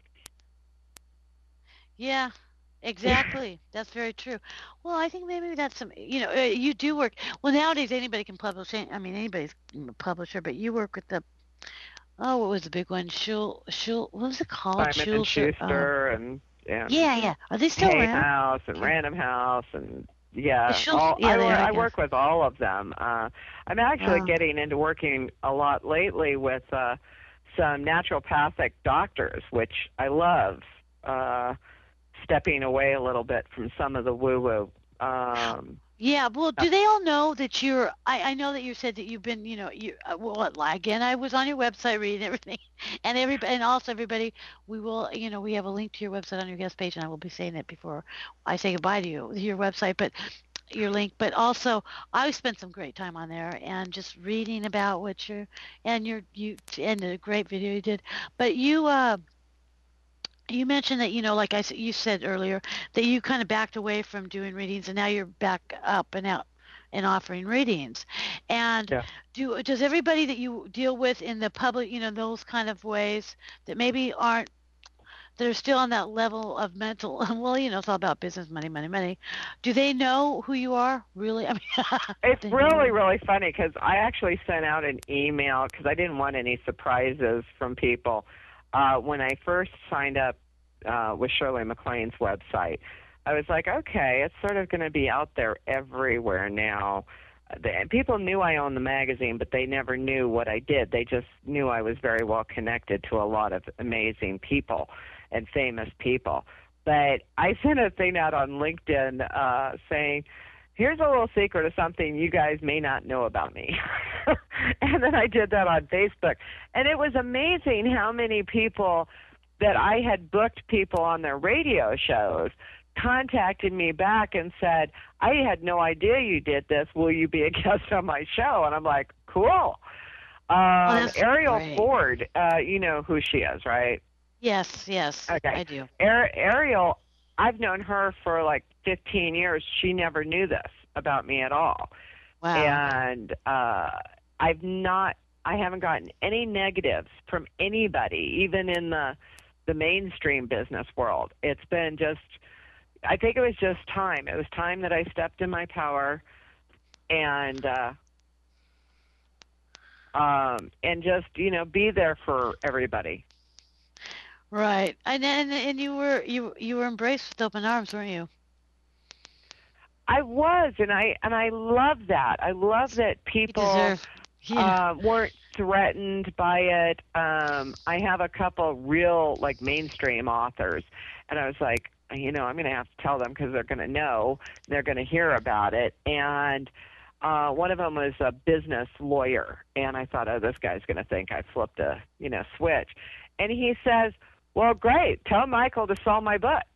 Yeah, exactly. That's very true. Well, I think maybe that's you do work. Well, nowadays anybody can publish. I mean, anybody's a publisher, but you work with what was the big one? What was it called? Simon and Schuster and yeah. Are they still Hay around? House and Random House and I work with all of them. I'm actually getting into working a lot lately with some naturopathic doctors, which I love. Stepping away a little bit from some of the woo-woo. Yeah, well, do they all know that you're? I know that you said that you've been, again, I was on your website reading everything, and also everybody, we will, we have a link to your website on your guest page, and I will be saying it before I say goodbye to you, your website, but your link, but also I spent some great time on there and just reading about what and a great video you did, but you mentioned that, like you said earlier, that you kind of backed away from doing readings, and now you're back up and out and offering readings. And does everybody that you deal with in the public, those kind of ways that maybe aren't, that are still on that level of mental, well, it's all about business, money. Do they know who you are, really? I mean, it's really, really funny, because I actually sent out an email because I didn't want any surprises from people. When I first signed up with Shirley MacLaine's website, I was like, okay, it's sort of going to be out there everywhere now. People knew I owned the magazine, but they never knew what I did. They just knew I was very well connected to a lot of amazing people and famous people. But I sent a thing out on LinkedIn saying, here's a little secret of something you guys may not know about me. And then I did that on Facebook. And it was amazing how many people that I had booked people on their radio shows contacted me back and said, I had no idea you did this. Will you be a guest on my show? And I'm like, cool. Ariel great. Ford, you know who she is, right? Yes, okay. I do. Ariel, I've known her for like 15 years. She never knew this about me at all. Wow. And I haven't gotten any negatives from anybody, even in the mainstream business world. It's been I think it was just time. It was time that I stepped in my power and just, be there for everybody. Right. And you were embraced with open arms, weren't you? I was, and I love that. I love that people weren't threatened by it. I have a couple real mainstream authors, and I was like, I'm going to have to tell them because they're going to know, they're going to hear about it. And one of them was a business lawyer, and I thought, oh, this guy's going to think I flipped a switch. And he says, well, great, tell Michael to sell my book.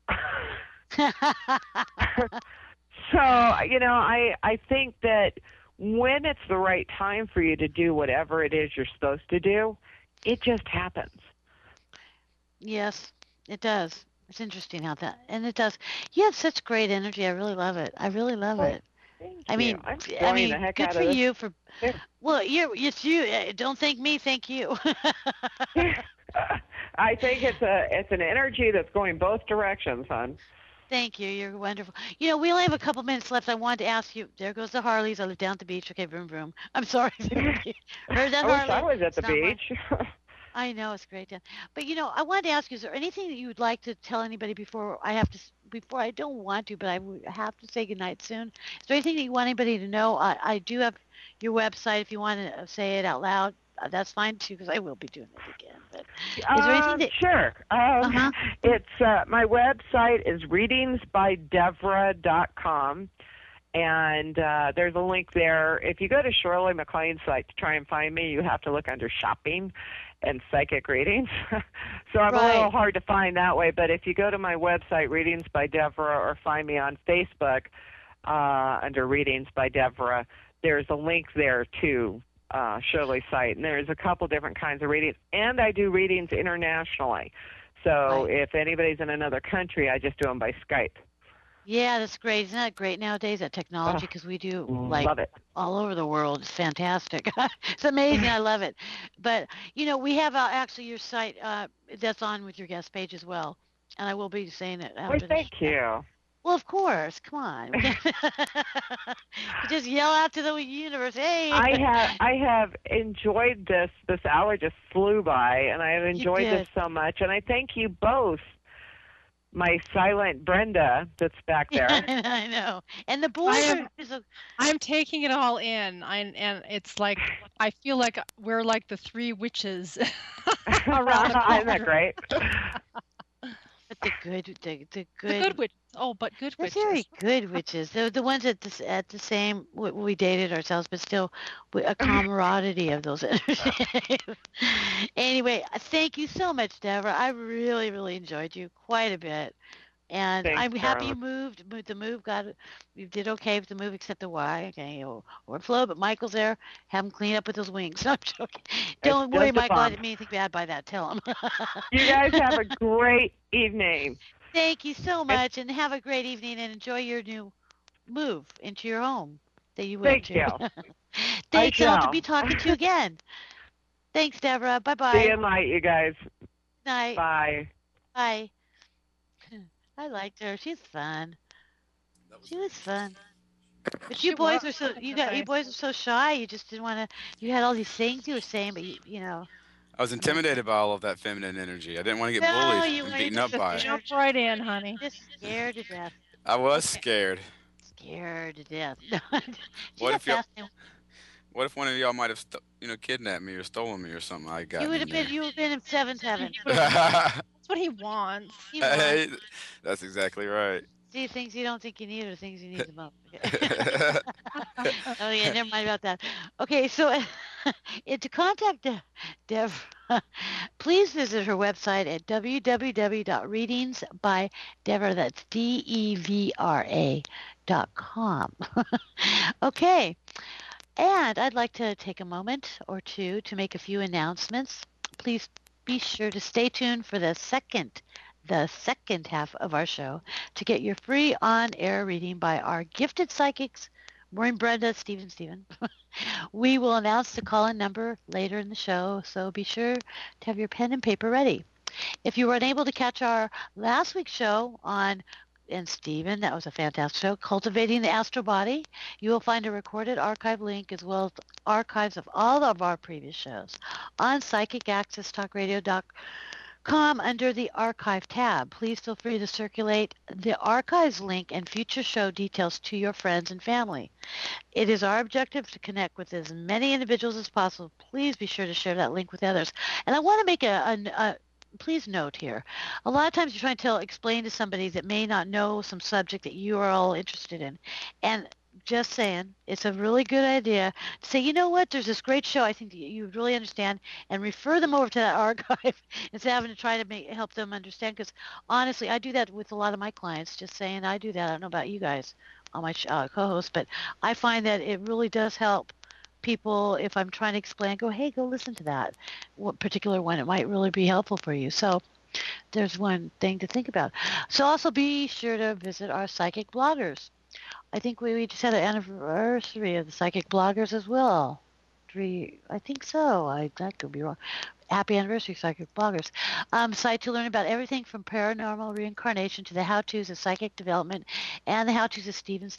So, I think that when it's the right time for you to do whatever it is you're supposed to do, it just happens. Yes, it does. It's interesting how and it does. You have such great energy. I really love it. I really love it. I mean, the heck good out for of you for. Well, it's you. Don't thank me. Thank you. I think it's an energy that's going both directions, hon. Thank you. You're wonderful. We only have a couple minutes left. I wanted to ask you. There goes the Harleys. I live down at the beach. Okay, vroom vroom. I'm sorry. Heard that, Harley? I wish I was at the beach. I know, it's great. But I wanted to ask you: is there anything that you would like to tell anybody before I don't want to, but I would have to say goodnight soon? Is there anything that you want anybody to know? I do have your website. If you want to say it out loud, that's fine too, because I will be doing it again. But is there anything that? Sure. It's my website is readingsbydeborah.com. And there's a link there. If you go to Shirley MacLaine's site to try and find me, you have to look under shopping. and psychic readings. So I'm a little hard to find that way. But if you go to my website, Readings by Deborah, or find me on Facebook under Readings by Deborah, there's a link there to Shirley's site. And there's a couple different kinds of readings. And I do readings internationally. So if anybody's in another country, I just do them by Skype. Yeah, that's great. Isn't that great nowadays, that technology? Because we do, like, love it. all over the world. It's fantastic. It's amazing. I love it. But, you know, we have actually your site that's on with your guest page as well. And I will be saying it after Well, thank you. Well, of course. Come on. Just yell out to the universe, hey. I have enjoyed this. This hour just flew by, and I have enjoyed this so much. And I thank you both. My silent Brenda that's back there. I know. And the boys I'm taking it all in. And it's like, I feel like we're like the three witches around the corner. Isn't that great? But the good witches. Oh, but good witches. The very good witches. The ones at the same, we dated ourselves, but still a camaraderie of those energies. Anyway, thank you so much, Deborah. I really, really enjoyed you quite a bit. And Thanks, I'm happy you Carolyn. moved. The move you did okay with the move, except the Y. Okay, or flow. But Michael's there. Have him clean up with those wings. No, I'm joking. Don't worry, Michael. I didn't mean anything bad by that. Tell him. You guys have a great evening. Thank you so much, and have a great evening, and enjoy your new move into your home that you went to. Thank you. Thanks, all. To be talking to you again. Thanks, Deborah. Bye-bye. See you night, you guys. Night. Bye. Bye. I liked her. She's fun. She was fun. But you boys are you boys are so shy. You just didn't want to. You had all these things you were saying, but you know. I was intimidated by all of that feminine energy. I didn't want to get bullied and beaten up by it. Jump right in, honey. Just scared to death. I was scared. Scared to death. What if one of y'all might have, kidnapped me or stolen me or something? You would have been in seventh heaven. That's what he wants. Hey, that's exactly right. See, things you don't think you need are things you need the most. Oh, yeah, never mind about that. Okay, so to contact Deborah, please visit her website at www.readingsbydeborah, that's DEVRA.com. Okay, and I'd like to take a moment or two to make a few announcements. Please be sure to stay tuned for the second half of our show to get your free on-air reading by our gifted psychics, Maureen, Brenda, Stephen. We will announce the call-in number later in the show, so be sure to have your pen and paper ready. If you were unable to catch our last week's show and Stephen, that was a fantastic show, Cultivating the Astral Body, you will find a recorded archive link as well as archives of all of our previous shows on psychicaccesstalkradio.com under the archive tab. Please feel free to circulate the archives link and future show details to your friends and family. It is our objective to connect with as many individuals as possible. Please be sure to share that link with others. And I want to make please note here, a lot of times you're trying to explain to somebody that may not know some subject that you are all interested in. And just saying, it's a really good idea to say, you know what, there's this great show I think that you would really understand, and refer them over to that archive instead of having to try to help them understand. Because honestly, I do that with a lot of my clients, just saying I do that. I don't know about you guys, all my co-hosts, but I find that it really does help people if I'm trying to explain, go, hey, go listen to that particular one. It might really be helpful for you. So there's one thing to think about. So also be sure to visit our psychic bloggers. I think we just had an anniversary of the psychic bloggers as well. I think so. That could be wrong. Happy anniversary, psychic bloggers. Site to learn about everything from paranormal reincarnation to the how-tos of psychic development and the how-tos of Stephen.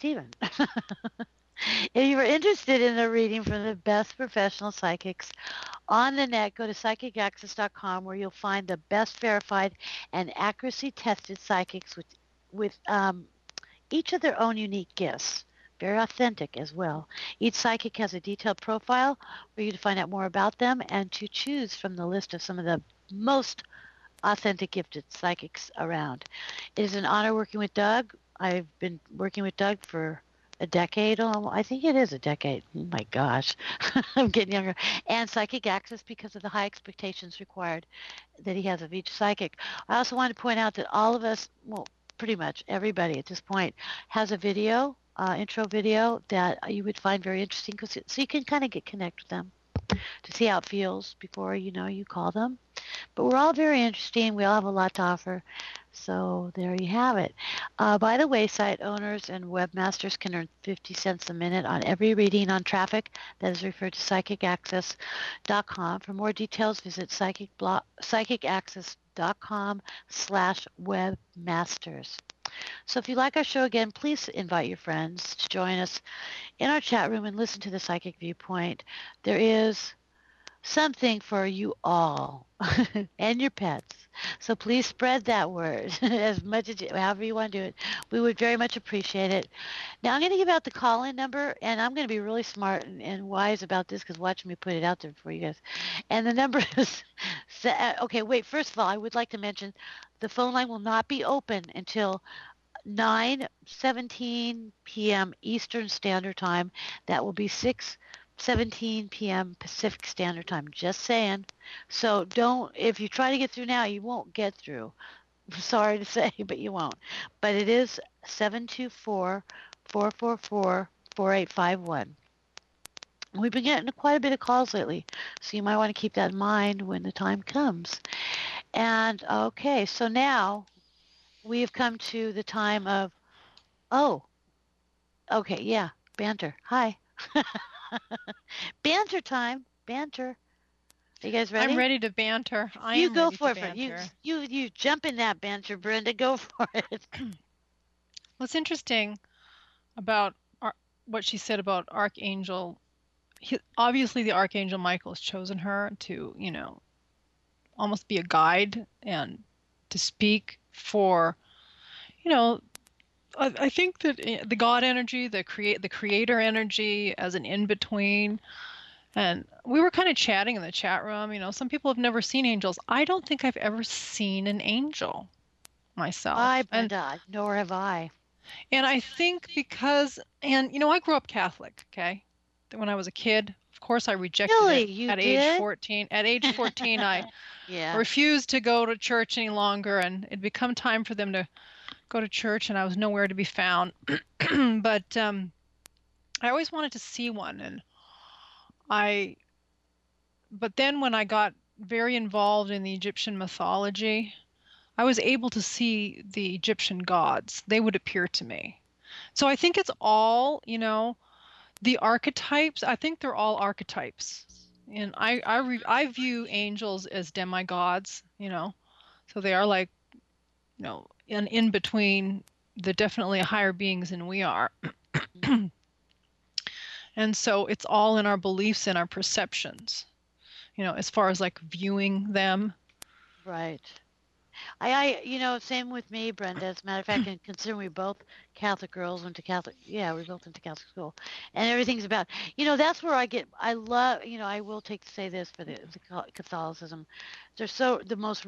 If you are interested in a reading from the best professional psychics on the net, go to psychicaccess.com where you'll find the best verified and accuracy-tested psychics with each of their own unique gifts, very authentic as well. Each psychic has a detailed profile for you to find out more about them and to choose from the list of some of the most authentic gifted psychics around. It is an honor working with Doug. I've been working with Doug for a decade. Oh, I think it is a decade. Oh my gosh, I'm getting younger. And psychic access because of the high expectations required that he has of each psychic. I also want to point out that all of us, well, pretty much everybody at this point, has a video, intro video that you would find very interesting, so you can kind of get connected with them to see how it feels before you call them. But we're all very interesting. We all have a lot to offer. So there you have it. By the way, site owners and webmasters can earn 50 cents a minute on every reading on traffic that is referred to psychicaccess.com. For more details, visit psychicaccess.com/webmasters. So if you like our show, again, please invite your friends to join us in our chat room and listen to the Psychic Viewpoint. There is something for you all and your pets. So please spread that word as much as however you want to do it. We would very much appreciate it. Now I'm going to give out the call-in number, and I'm going to be really smart and wise about this because watch me put it out there for you guys. And the number is, okay, wait, first of all, I would like to mention the phone line will not be open until 9:17 p.m. Eastern Standard Time. That will be 6:17 p.m. Pacific Standard Time. Just saying. So if you try to get through now, you won't get through. Sorry to say, but you won't. But it is 724-444-4851. We've been getting quite a bit of calls lately, so you might want to keep that in mind when the time comes. And okay, so now we have come to the time of, banter. Hi. Banter time. Banter. Are you guys ready? I'm ready to banter. You go for it. You jump in that banter, Brenda. Go for it. What's interesting about what she said about Archangel, obviously the Archangel Michael has chosen her to, almost be a guide and to speak for, I think that the God energy, the creator energy as an in-between. And we were kind of chatting in the chat room. Some people have never seen angels. I don't think I've ever seen an angel myself. Nor have I. And I think I grew up Catholic, okay? When I was a kid, of course I rejected it at age 14. At age 14, I refused to go to church any longer, and it'd become time for them to go to church, and I was nowhere to be found. But I always wanted to see one, but then when I got very involved in the Egyptian mythology, I was able to see the Egyptian gods. They would appear to me. So I think it's all, the archetypes. I think they're all archetypes. And I view angels as demigods, so they are like, an in-between. They're definitely higher beings than we are. And so it's all in our beliefs and our perceptions, as far as like viewing them. Right. Same with me, Brenda. As a matter of fact, considering we both Catholic girls went to Catholic, we both went to Catholic school, and everything's about, that's where I love, I will say this for the Catholicism. They're the most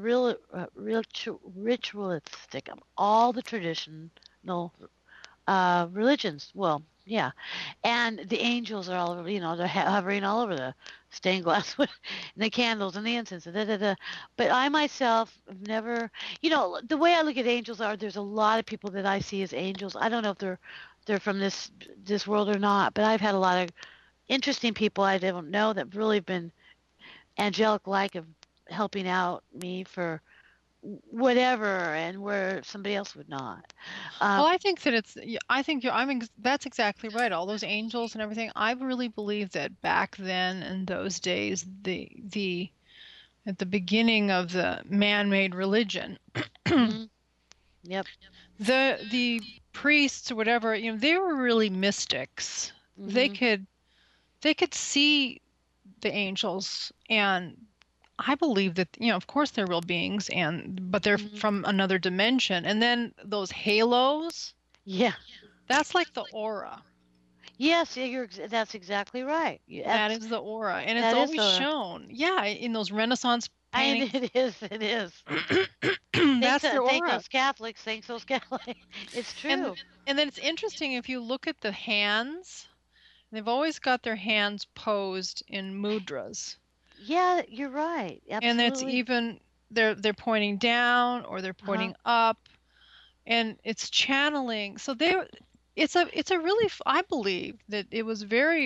ritualistic of all the traditional religions. Well, yeah, and the angels are all over, they're hovering all over the stained glass wood, and the candles and the incense, But I myself have never, the way I look at angels there's a lot of people that I see as angels. I don't know if they're from this world or not, but I've had a lot of interesting people I don't know that really have been angelic-like of helping out me for whatever, and where somebody else would not. Well, I think that that's exactly right. All those angels and everything. I really believe that back then in those days, at the beginning of the man-made religion, mm-hmm. Yep. The priests or whatever, they were really mystics. Mm-hmm. They could see the angels, and I believe that, of course they're real beings, but they're from another dimension. And then those halos. Yeah. That's like the aura. Yes, that's exactly right. That is the aura. And it's always shown. Yeah, in those Renaissance paintings. It is. That's that's their thank aura. those Catholics. Thanks those Catholics. It's true. And then it's interesting if you look at the hands, they've always got their hands posed in mudras. Yeah, you're right. Absolutely. And it's even they're pointing down or they're pointing up, and it's channeling. So it's a really, I believe that it was very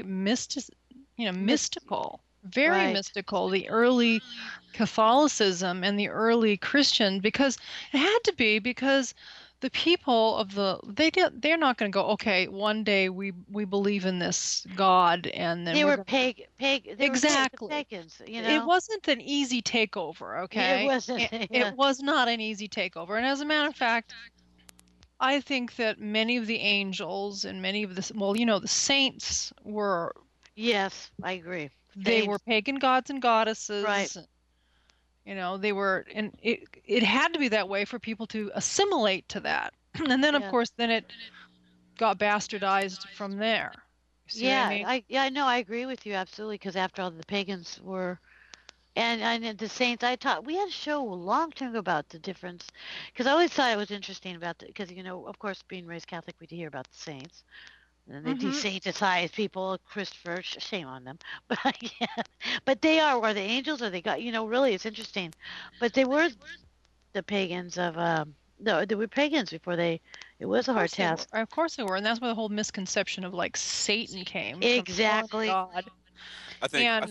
mystical, very mystical. The early Catholicism and the early Christian, because it had to be, because the people of they're not going to go, okay, one day we believe in this God, and then they were exactly pagans. It wasn't an easy takeover. Okay, it wasn't. It was not an easy takeover, and as a matter of fact, I think that many of the angels and many of the saints were. Yes, I agree. They were pagan gods and goddesses. Right. They were, and it had to be that way for people to assimilate to that. And then, of course, it got bastardized from there. See what I mean? No, I agree with you absolutely, because after all, the pagans were, and the saints. We had a show a long time ago about the difference, because I always thought it was interesting about because of course, being raised Catholic, we hear about the saints. And they desanctize people, Christopher. Shame on them, but they are. Or the angels, or they got. Really, it's interesting. But they were the pagans of. No, they were pagans before they. It was a hard task. Of course they were, and that's where the whole misconception of Satan came. Exactly. God. I think.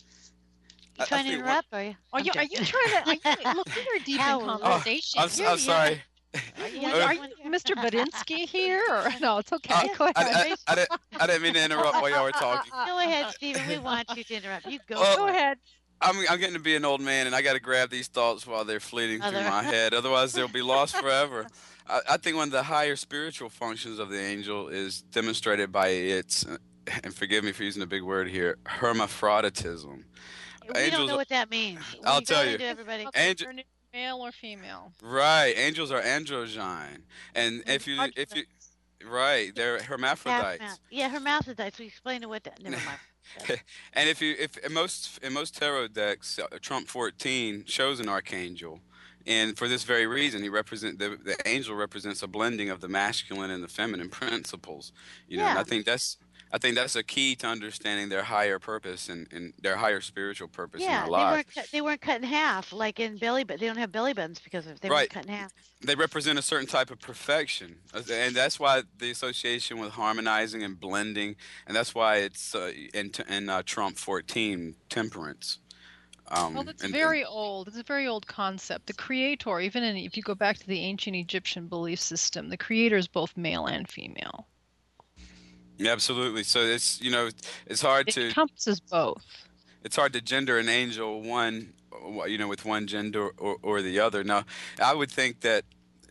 You trying to interrupt? Are you? Are you trying to? Look, we are deep in conversation. I'm sorry. Are you Mr. Badinsky here? Or? No, it's okay. Go ahead. I didn't mean to interrupt while y'all were talking. Go ahead, Stephen. We want you to interrupt. You go. Go ahead. I'm getting to be an old man, and I got to grab these thoughts while they're fleeting through my head. Otherwise, they'll be lost forever. I think one of the higher spiritual functions of the angel is demonstrated by its, and forgive me for using a big word here, hermaphroditism. We don't know what that means. I'll tell you. Everybody. Male or female? Right. Angels are androgyne, and if you right, they're hermaphrodites. Yeah, hermaphrodites. We explain what that. Never mind. And if in most tarot decks, Trump 14 shows an archangel, and for this very reason, the angel represents a blending of the masculine and the feminine principles. And I think that's a key to understanding their higher purpose and their higher spiritual purpose in their lives. They weren't cut in half like in belly, but they don't have belly buttons because they weren't cut in half. They represent a certain type of perfection, and that's why the association with harmonizing and blending, and that's why it's in Trump 14 temperance. Well, it's very old. It's a very old concept. The creator, if you go back to the ancient Egyptian belief system, the creator is both male and female. Yeah, absolutely. So it's hard to. It encompasses both. It's hard to gender an angel with one gender or the other. Now, I would think that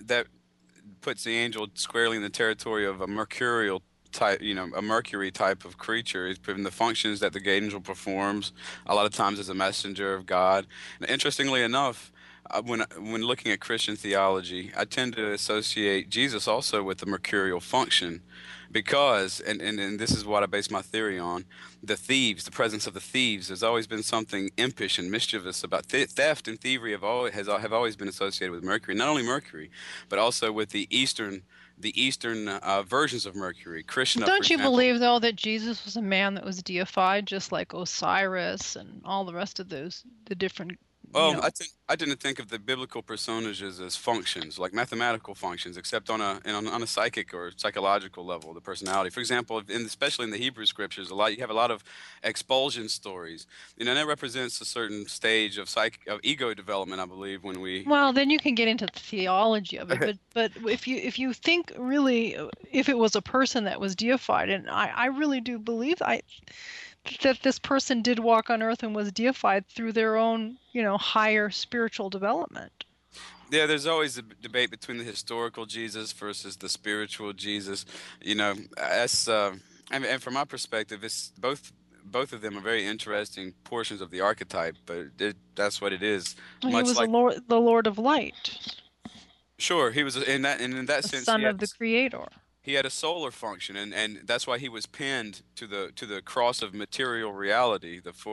puts the angel squarely in the territory of a mercurial type, a Mercury type of creature. It's been the functions that the angel performs a lot of times as a messenger of God. And interestingly enough, when looking at Christian theology, I tend to associate Jesus also with the mercurial function, because, and this is what I base my theory on, the presence of the thieves. There's always been something impish and mischievous about theft and thievery have always been associated with Mercury. Not only Mercury, but also with the Eastern versions of Mercury. Krishna. Don't you believe, though, that Jesus was a man that was deified, just like Osiris and all the rest of the different? Well, I tend to think of the biblical personages as functions, like mathematical functions, except on a psychic or psychological level, the personality. For example, especially in the Hebrew scriptures, you have a lot of expulsion stories. That represents a certain stage of ego development, I believe, when we. Well, then you can get into the theology of it, but if you think really, if it was a person that was deified, and I really do believe that this person did walk on earth and was deified through their own, higher spiritual development. Yeah, there's always a debate between the historical Jesus versus the spiritual Jesus. That's and from my perspective, it's both of them are very interesting portions of the archetype, but that's what it is. He was the Lord of Light. Sure, he was in that sense. The son of the Creator. He had a solar function, and that's why he was pinned to the cross of material reality, the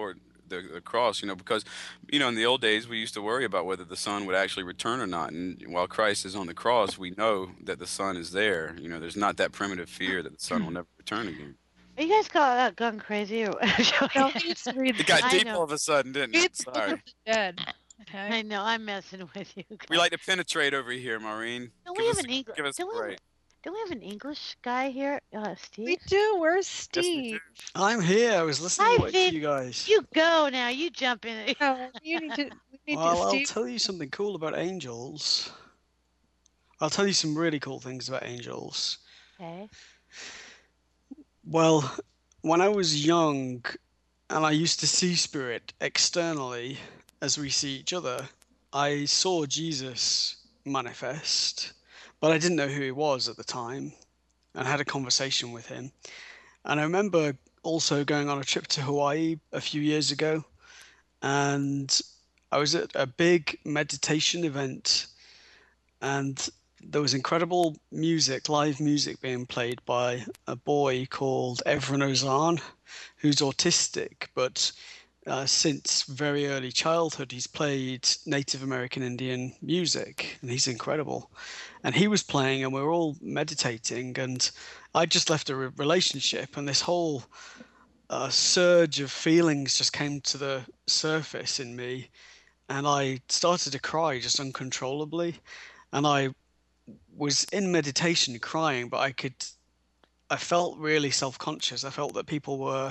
the cross, because, in the old days we used to worry about whether the Son would actually return or not. And while Christ is on the cross, we know that the Son is there. There's not that primitive fear that the Son will never return again. Are you guys gone crazy? Or No, he needs to read It got I deep know. all of a sudden, didn't read it? the Book Sorry. of the Dead. Okay. I know. I'm messing with you. We like to penetrate over here, Maureen. Don't Give we have us an English? give us a break. Don't we have an English guy here, Steve? We do. Where's Yes, we Steve? do. I'm here. I was listening Hi, to Vin. you guys. You go now. You jump in. Oh, you need to. We need Well, to. I'll Steve. tell you something cool about angels. I'll tell you some really cool things about angels. Okay. Well, when I was young and I used to see spirit externally as we see each other, I saw Jesus manifest, but I didn't know who he was at the time and had a conversation with him. And I remember also going on a trip to Hawaii a few years ago, and I was at a big meditation event, and there was incredible music, live music being played by a boy called Evren Ozan, who's autistic, but since very early childhood, he's played Native American Indian music, and he's incredible. And he was playing, and we were all meditating, and I just left a relationship, and this whole surge of feelings just came to the surface in me, and I started to cry just uncontrollably. And I was in meditation crying, but I felt really self-conscious. I felt that people were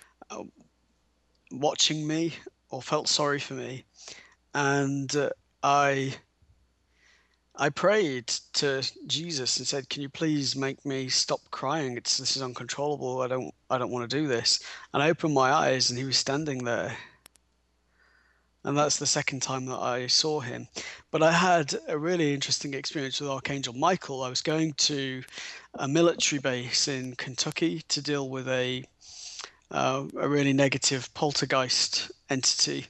watching me or felt sorry for me. And I prayed to Jesus and said, "Can you please make me stop crying? This is uncontrollable. I don't want to do this." And I opened my eyes and he was standing there. And that's the second time that I saw him. But I had a really interesting experience with Archangel Michael. I was going to a military base in Kentucky to deal with a really negative poltergeist entity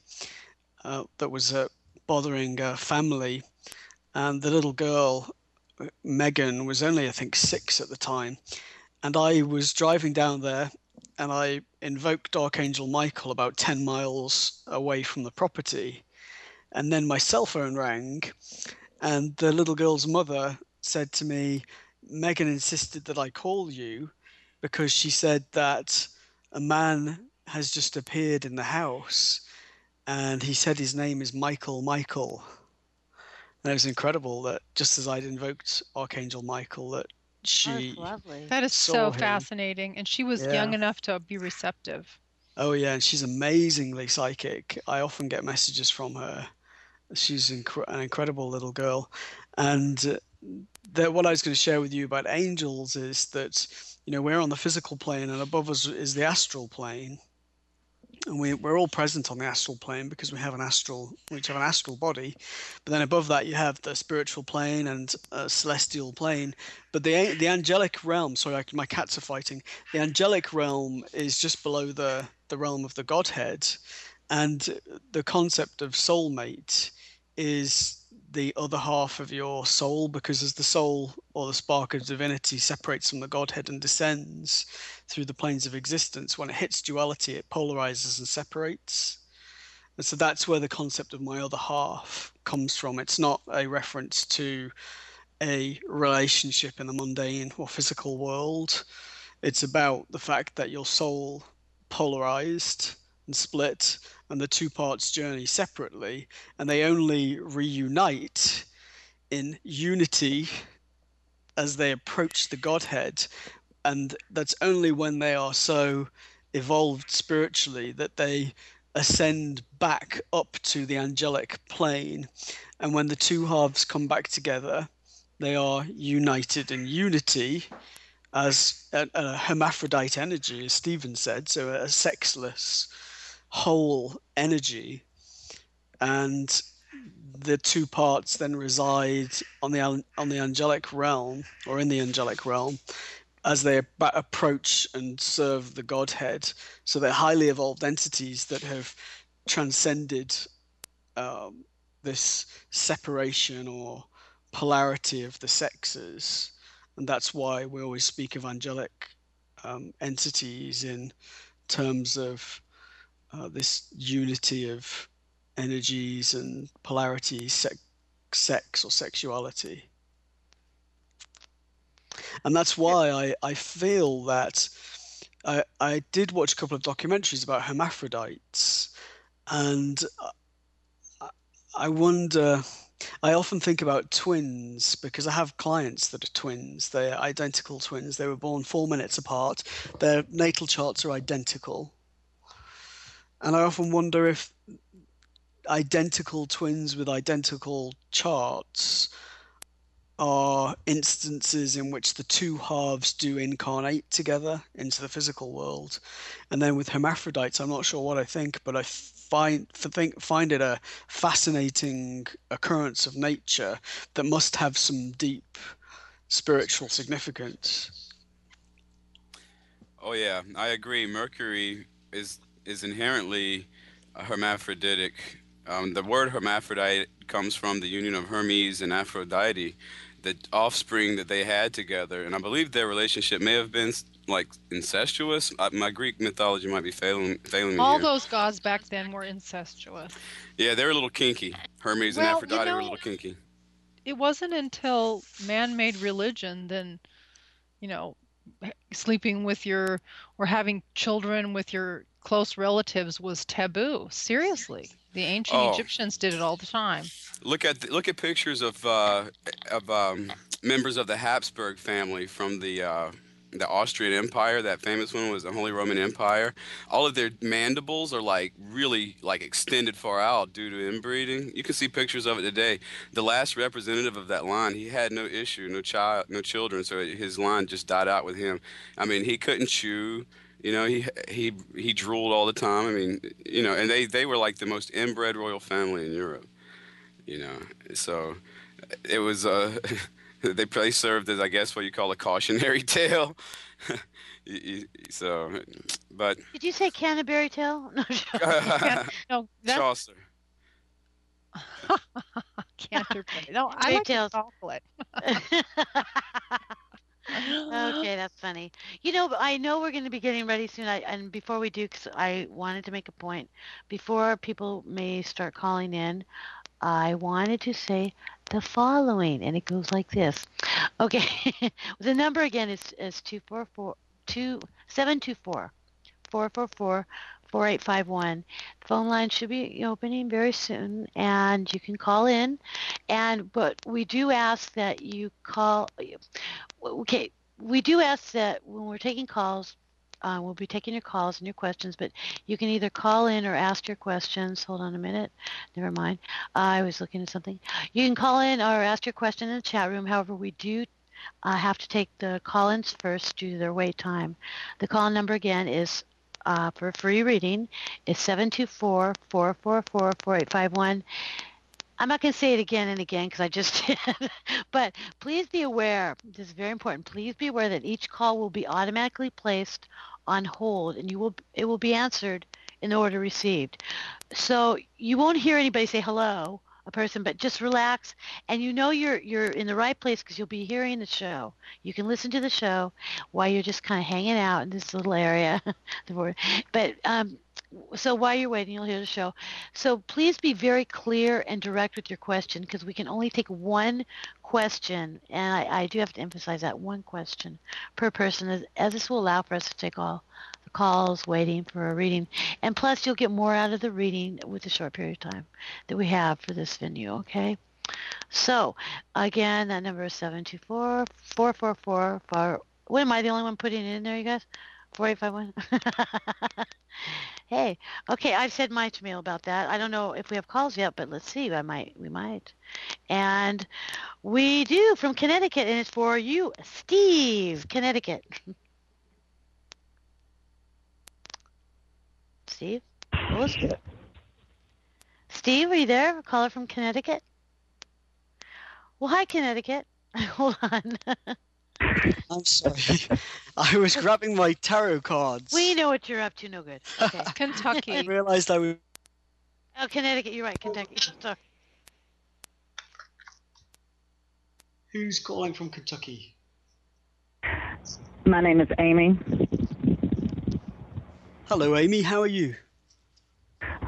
that was bothering a family. And the little girl, Megan, was only, I think, 6 at the time. And I was driving down there, and I invoked Archangel Michael about 10 miles away from the property. And then my cell phone rang, and the little girl's mother said to me, "Megan insisted that I call you because she said that a man has just appeared in the house, and he said his name is Michael." And it was incredible that just as I'd invoked Archangel Michael, that she... That's lovely. That is saw so him. fascinating, and she was Yeah. young enough to be receptive. Oh yeah, and she's amazingly psychic. I often get messages from her. She's an incredible little girl. And what I was going to share with you about angels is that, we're on the physical plane, and above us is the astral plane. And we're all present on the astral plane because we each have an astral body. But then above that, you have the spiritual plane and celestial plane. But the angelic realm, sorry, my cats are fighting. The angelic realm is just below the realm of the Godhead. And the concept of soulmate is the other half of your soul, because as the soul or the spark of divinity separates from the Godhead and descends through the planes of existence, when it hits duality, it polarizes and separates. And so that's where the concept of my other half comes from. It's not a reference to a relationship in the mundane or physical world. It's about the fact that your soul polarized and split, and the two parts journey separately, and they only reunite in unity as they approach the Godhead. And that's only when they are so evolved spiritually that they ascend back up to the angelic plane. And when the two halves come back together, they are united in unity as a hermaphrodite energy, as Stephen said, so a sexless whole energy. And the two parts then reside on the angelic realm, or in the angelic realm, as they approach and serve the Godhead. So they're highly evolved entities that have transcended this separation or polarity of the sexes. And that's why we always speak of angelic entities in terms of this unity of energies and polarity, sex or sexuality. And that's why I feel that I did watch a couple of documentaries about hermaphrodites, and I wonder, I often think about twins because I have clients that are twins. They're identical twins. They were born 4 minutes apart. Their natal charts are identical. And I often wonder if identical twins with identical charts are instances in which the two halves do incarnate together into the physical world. And then with hermaphrodites, I'm not sure what I think, but I find it a fascinating occurrence of nature that must have some deep spiritual significance. Oh yeah, I agree. Mercury is inherently hermaphroditic. The word hermaphrodite comes from the union of Hermes and Aphrodite, the offspring that they had together, and I believe their relationship may have been like incestuous. My Greek mythology might be failing me All here. those gods back then were incestuous. Yeah, they were a little kinky. Hermes and Well, Aphrodite were a little kinky. It wasn't until man-made religion, then, sleeping with your or having children with your close relatives was taboo. Seriously. The ancient Egyptians did it all the time. Look at pictures of members of the Habsburg family from the Austrian Empire. That famous one was the Holy Roman Empire. All of their mandibles are like really like extended far out due to inbreeding. You can see pictures of it today. The last representative of that line, he had no issue, no children, so his line just died out with him. I mean, he couldn't chew. He drooled all the time. I mean, and they were like the most inbred royal family in Europe. So it was they probably served as, I guess, what you call a cautionary tale. But did you say Canterbury Tale? No, Chaucer. Canterbury. No, I like chocolate. Okay, that's funny. I know we're going to be getting ready soon. And before we do, 'cause I wanted to make a point, before people may start calling in, I wanted to say the following, and it goes like this. Okay, the number again is 724-444-4851. The phone line should be opening very soon, and you can call in. But we do ask that you call. Okay, we do ask that when we're taking calls, we'll be taking your calls and your questions, but you can either call in or ask your questions. Hold on a minute. Never mind. I was looking at something. You can call in or ask your question in the chat room. However, we do have to take the call-ins first due to their wait time. The call number again is for free reading is 724-444-4851. I'm not going to say it again and again because I just did, but please be aware, this is very important, please be aware that each call will be automatically placed on hold and it will be answered in the order received. So you won't hear anybody say hello, a person, but just relax, and you're in the right place because you'll be hearing the show. You can listen to the show while you're just kind of hanging out in this little area. But so while you're waiting, you'll hear the show. So please be very clear and direct with your question because we can only take one question, and I do have to emphasize that, one question per person, as this will allow for us to take all the calls waiting for a reading. And plus, you'll get more out of the reading with the short period of time that we have for this venue, okay? So, again, that number is 724-444. What, am I the only one putting it in there, you guys? 4851? Hey, okay, I've said my spiel about that. I don't know if we have calls yet, but let's see. We might. And we do, from Connecticut, and it's for you, Steve, Connecticut. Steve? Hello, Steve? Steve, are you there? A caller from Connecticut? Well, hi, Connecticut. Hold on. I'm sorry. I was grabbing my tarot cards. We know what you're up to. No good. Okay. Kentucky. I realized I was... Oh, Connecticut. You're right. Kentucky. Sorry. Who's calling from Kentucky? My name is Amy. Hello, Amy. How are you?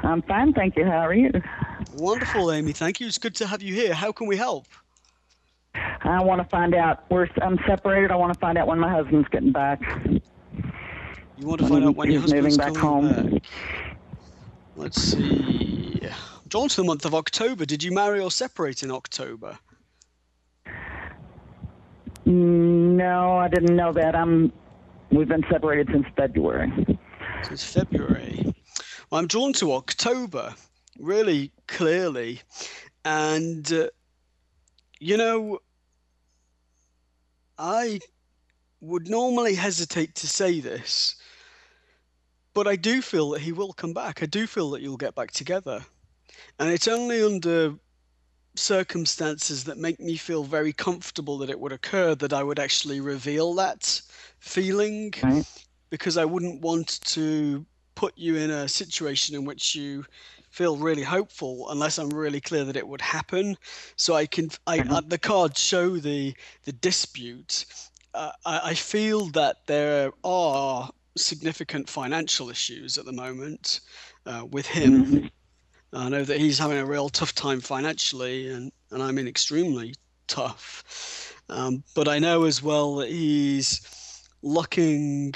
I'm fine, thank you. How are you? Wonderful, Amy. Thank you. It's good to have you here. How can we help? I want to find out. I'm separated. I want to find out when my husband's getting back. You want to find out when your he's moving husband's back coming home. back? Let's see. Drawn to the month of October. Did you marry or separate in October? No, I didn't know that. We've been separated since February. Since February. Well, I'm drawn to October really clearly. And, I would normally hesitate to say this, but I do feel that he will come back. I do feel that you'll get back together. And it's only under circumstances that make me feel very comfortable that it would occur that I would actually reveal that feeling, Right. because I wouldn't want to put you in a situation in which you feel really hopeful unless I'm really clear that it would happen. So the cards show the dispute. I feel that there are significant financial issues at the moment with him. Mm-hmm. I know that he's having a real tough time financially, and I mean extremely tough. But I know as well that he's looking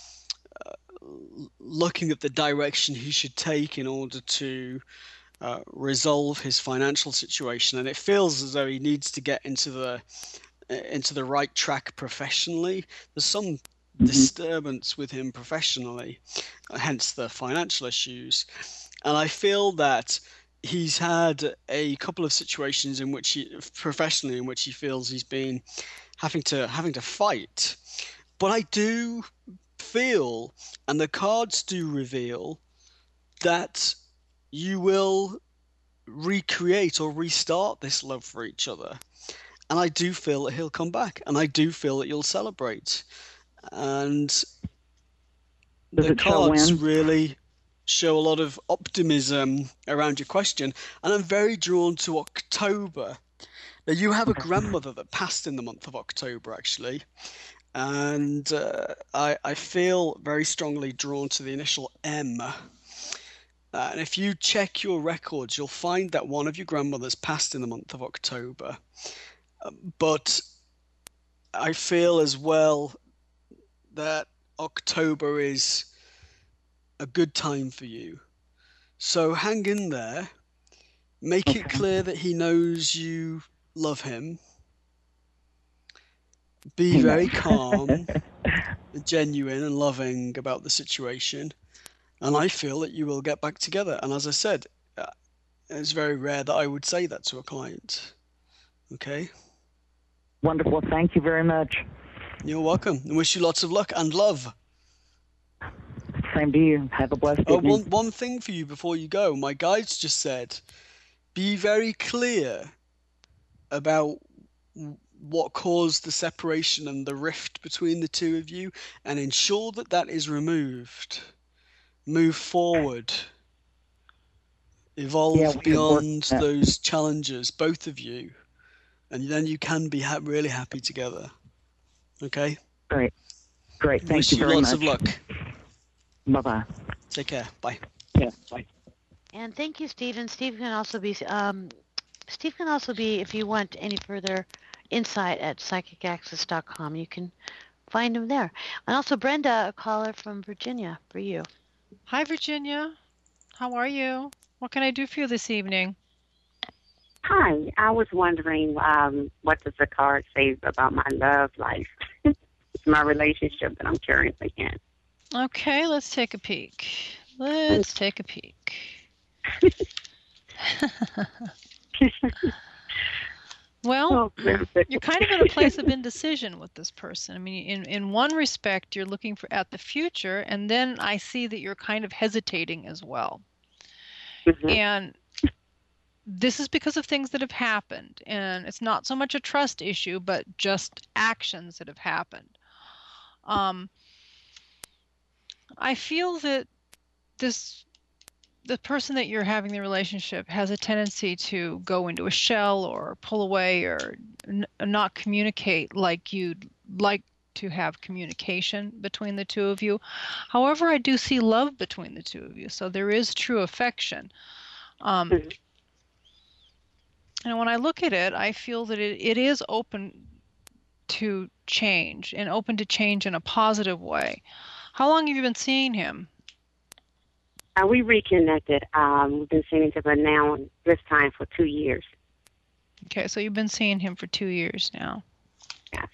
at the direction he should take in order to resolve his financial situation, and it feels as though he needs to get into the right track professionally. There's some disturbance with him professionally, hence the financial issues. And I feel that he's had a couple of situations in which professionally, in which he feels he's been having to fight. But I do feel, and the cards do reveal, that you will recreate or restart this love for each other. And I do feel that he'll come back, and I do feel that you'll celebrate. And the cards really show a lot of optimism around your question, and I'm very drawn to October. Now, you have a grandmother that passed in the month of October, actually, and I feel very strongly drawn to the initial M. And if you check your records, you'll find that one of your grandmothers passed in the month of October. But I feel as well that October is a good time for you. So hang in there. Make it clear that he knows you love him. Be very calm, genuine and loving about the situation. And I feel that you will get back together. And as I said, it's very rare that I would say that to a client. Okay? Wonderful. Thank you very much. You're welcome. I wish you lots of luck and love. Same to you. Have a blessed evening. One thing for you before you go. My guides just said, be very clear about what caused the separation and the rift between the two of you, and ensure that that is removed. Move forward. Evolve beyond those challenges, both of you. And then you can be really happy together. Okay? Great. Thank you very much. Wish you lots of luck. Bye-bye. Take care. Bye. Yeah, bye. And thank you, Stephen. Steve can also be, if you want any further insight, at psychicaccess.com. You can find him there. And also Brenda, a caller from Virginia, for you. Hi, Virginia. How are you? What can I do for you this evening? Hi. I was wondering, what does the card say about my love life? It's my relationship that I'm currently in. Okay, let's take a peek. Well, you're kind of in a place of indecision with this person. I mean, in one respect, you're looking at the future, and then I see that you're kind of hesitating as well. Mm-hmm. And this is because of things that have happened, and it's not so much a trust issue, but just actions that have happened. I feel that the person that you're having the relationship has a tendency to go into a shell or pull away or not communicate like you'd like to have communication between the two of you. However, I do see love between the two of you, so there is true affection. And when I look at it, I feel that it is open to change, and open to change in a positive way. How long have you been seeing him? We reconnected. We've been seeing each other now, this time for 2 years. Okay, so you've been seeing him for 2 years now. Yeah.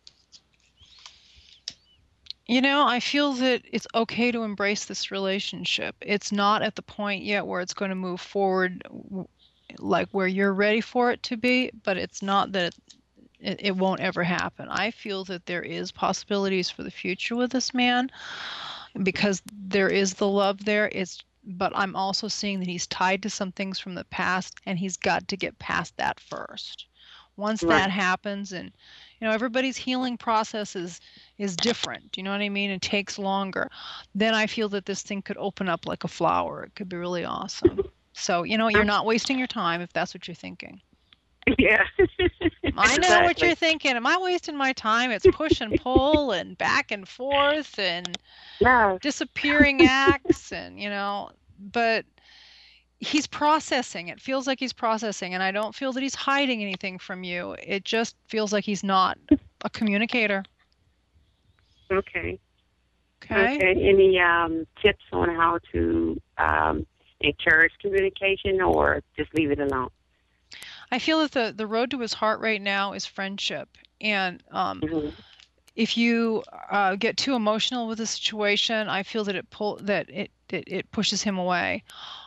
You know, I feel that it's okay to embrace this relationship. It's not at the point yet where it's going to move forward like where you're ready for it to be, but it's not that it won't ever happen. I feel that there is possibilities for the future with this man because there is the love there. But I'm also seeing that he's tied to some things from the past, and he's got to get past that first. Once that happens, and everybody's healing process is different. You know what I mean? It takes longer. Then I feel that this thing could open up like a flower. It could be really awesome. So, you're not wasting your time if that's what you're thinking. Yeah. I know what you're thinking. Am I wasting my time? It's push and pull and back and forth and disappearing acts and, but he's processing. It feels like he's processing, and I don't feel that he's hiding anything from you. It just feels like he's not a communicator. Okay. Any tips on how to encourage communication or just leave it alone? I feel that the road to his heart right now is friendship. And if you get too emotional with the situation, I feel that it pushes him away.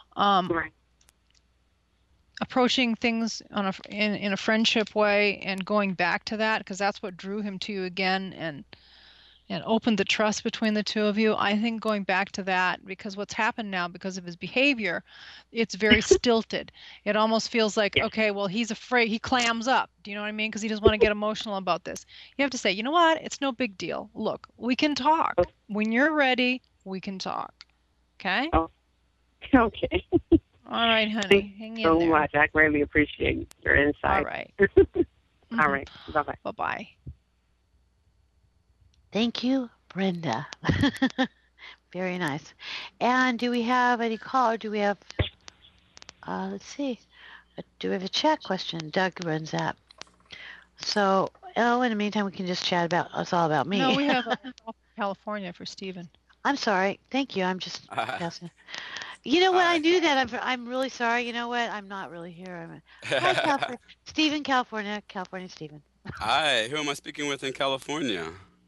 Approaching things in a friendship way and going back to that, because that's what drew him to you again and opened the trust between the two of you. I think going back to that, because what's happened now because of his behavior, it's very stilted. It almost feels like, okay, well, he's afraid, he clams up. Do you know what I mean? Because he doesn't want to get emotional about this. You have to say, you know what? It's no big deal. Look, we can talk. When you're ready, we can talk. Okay? Oh, okay. All right, honey. Hang in there. So much. I greatly appreciate your insight. All right. All right. Bye-bye. Bye-bye. Thank you, Brenda. Very nice. And do we have any call, or do we have, let's see, do we have a chat question? Doug runs that. So, in the meantime, we can just chat about, it's all about me. No, we have California for Stephen. I'm sorry. Thank you. I'm just passing. You know what? I knew that. I'm really sorry. You know what? I'm not really here. Hi, California. Stephen, California. California, Stephen. Hi. Who am I speaking with in California?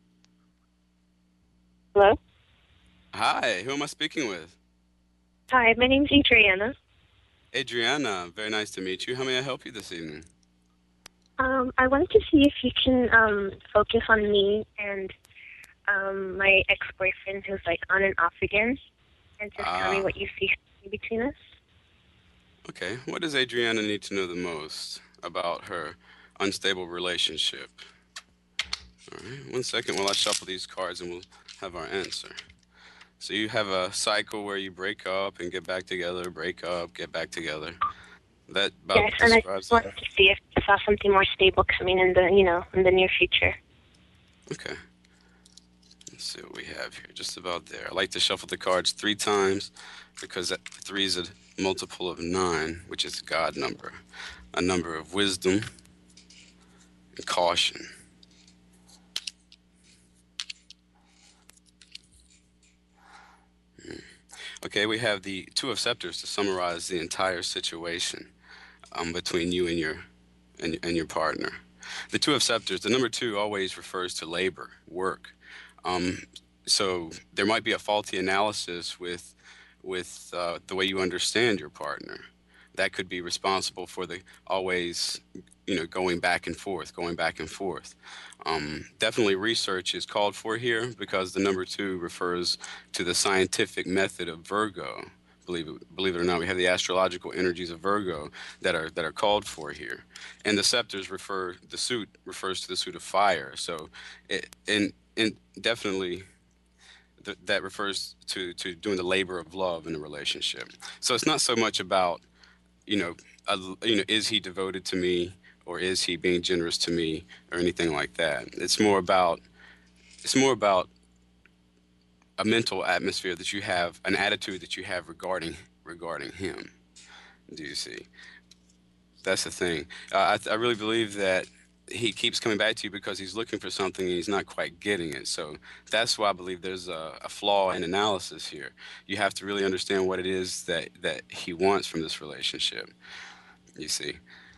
Hello? Hi. Who am I speaking with? Hi, my name's Adriana. Adriana. Very nice to meet you. How may I help you this evening? I wanted to see if you can focus on me and my ex-boyfriend who's like on and off again, and just tell me what you see between us. Okay. What does Adriana need to know the most about her unstable relationship? All right. 1 second while I shuffle these cards and we'll have our answer. So you have a cycle where you break up and get back together, break up, get back together. That about yes, and I just wanted to see if I saw something more stable coming in the in the near future. Okay. Let's see what we have here. Just about there. I like to shuffle the cards 3 times because 3 is a multiple of 9, which is a God number, a number of wisdom and caution. Okay, we have the 2 of Scepters to summarize the entire situation between you and your partner. The 2 of Scepters, the number 2 always refers to labor, work. So there might be a faulty analysis with the way you understand your partner. That could be responsible for the always, going back and forth. Definitely research is called for here because the number 2 refers to the scientific method of Virgo. Believe it or not, we have the astrological energies of Virgo that are called for here, and the scepters the suit refers to the suit of fire. So, definitely. That refers to doing the labor of love in a relationship. So it's not so much about, is he devoted to me or is he being generous to me or anything like that. It's more about, it's more about a mental atmosphere that you have, an attitude that you have regarding him. Do you see? That's the thing. I really believe that he keeps coming back to you because he's looking for something and he's not quite getting it. So that's why I believe there's a flaw in analysis here. You have to really understand what it is that he wants from this relationship. You see.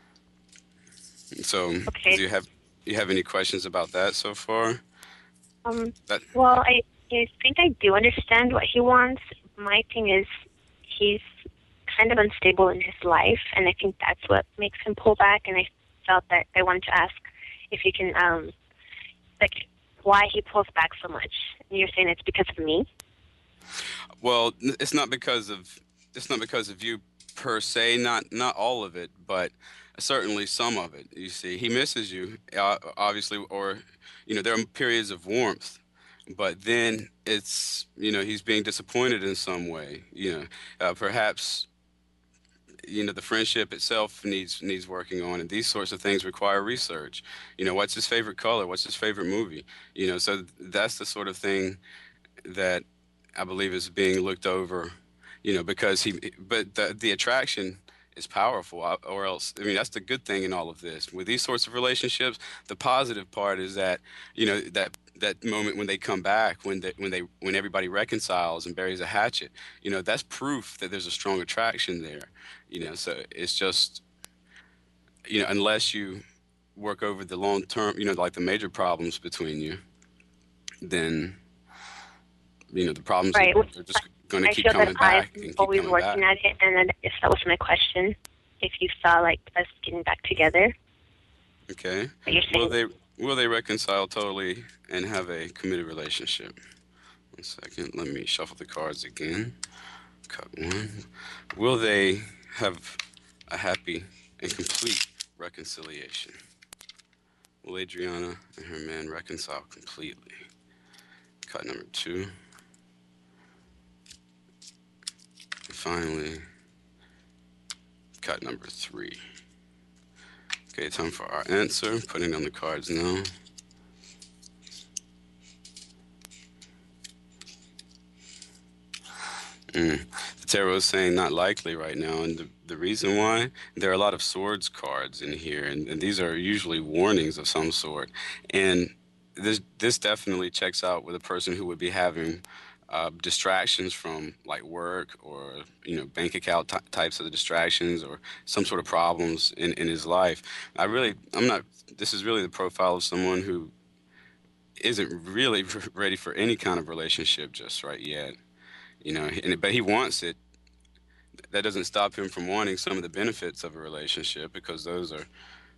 So Okay. do you have any questions about that so far? Well, I think I do understand what he wants. My thing is he's kind of unstable in his life, and I think that's what makes him pull back, and I felt that I wanted to ask if you can, why he pulls back so much. And you're saying it's because of me? Well, it's not because of you per se, not all of it, but certainly some of it. You see, he misses you, obviously, or there are periods of warmth, but then it's he's being disappointed in some way. Perhaps the friendship itself needs working on, and these sorts of things require research. What's his favorite color? What's his favorite movie? So that's the sort of thing that I believe is being looked over. Because the attraction is powerful, or else, that's the good thing in all of this. With these sorts of relationships, the positive part is that, that moment when they come back, when everybody reconciles and buries a hatchet, that's proof that there's a strong attraction there. So it's just, unless you work over the long term, like the major problems between you, then, the problems Right. are just going to I keep feel coming that back I'm and keep always coming working back. at it, and then if that was my question, if you saw us getting back together. Okay. But you're saying Will they reconcile totally and have a committed relationship? 1 second. Let me shuffle the cards again. Cut one. Will they have a happy and complete reconciliation? Will Adriana and her man reconcile completely? Cut number 2. And finally, cut number 3. Okay, time for our answer. Putting on the cards now. The tarot is saying not likely right now, and the reason why, there are a lot of swords cards in here, and these are usually warnings of some sort. And this definitely checks out with a person who would be having distractions from like work or bank account types of distractions or some sort of problems in his life. This is really the profile of someone who isn't really ready for any kind of relationship just right yet. But he wants it. That doesn't stop him from wanting some of the benefits of a relationship, because those are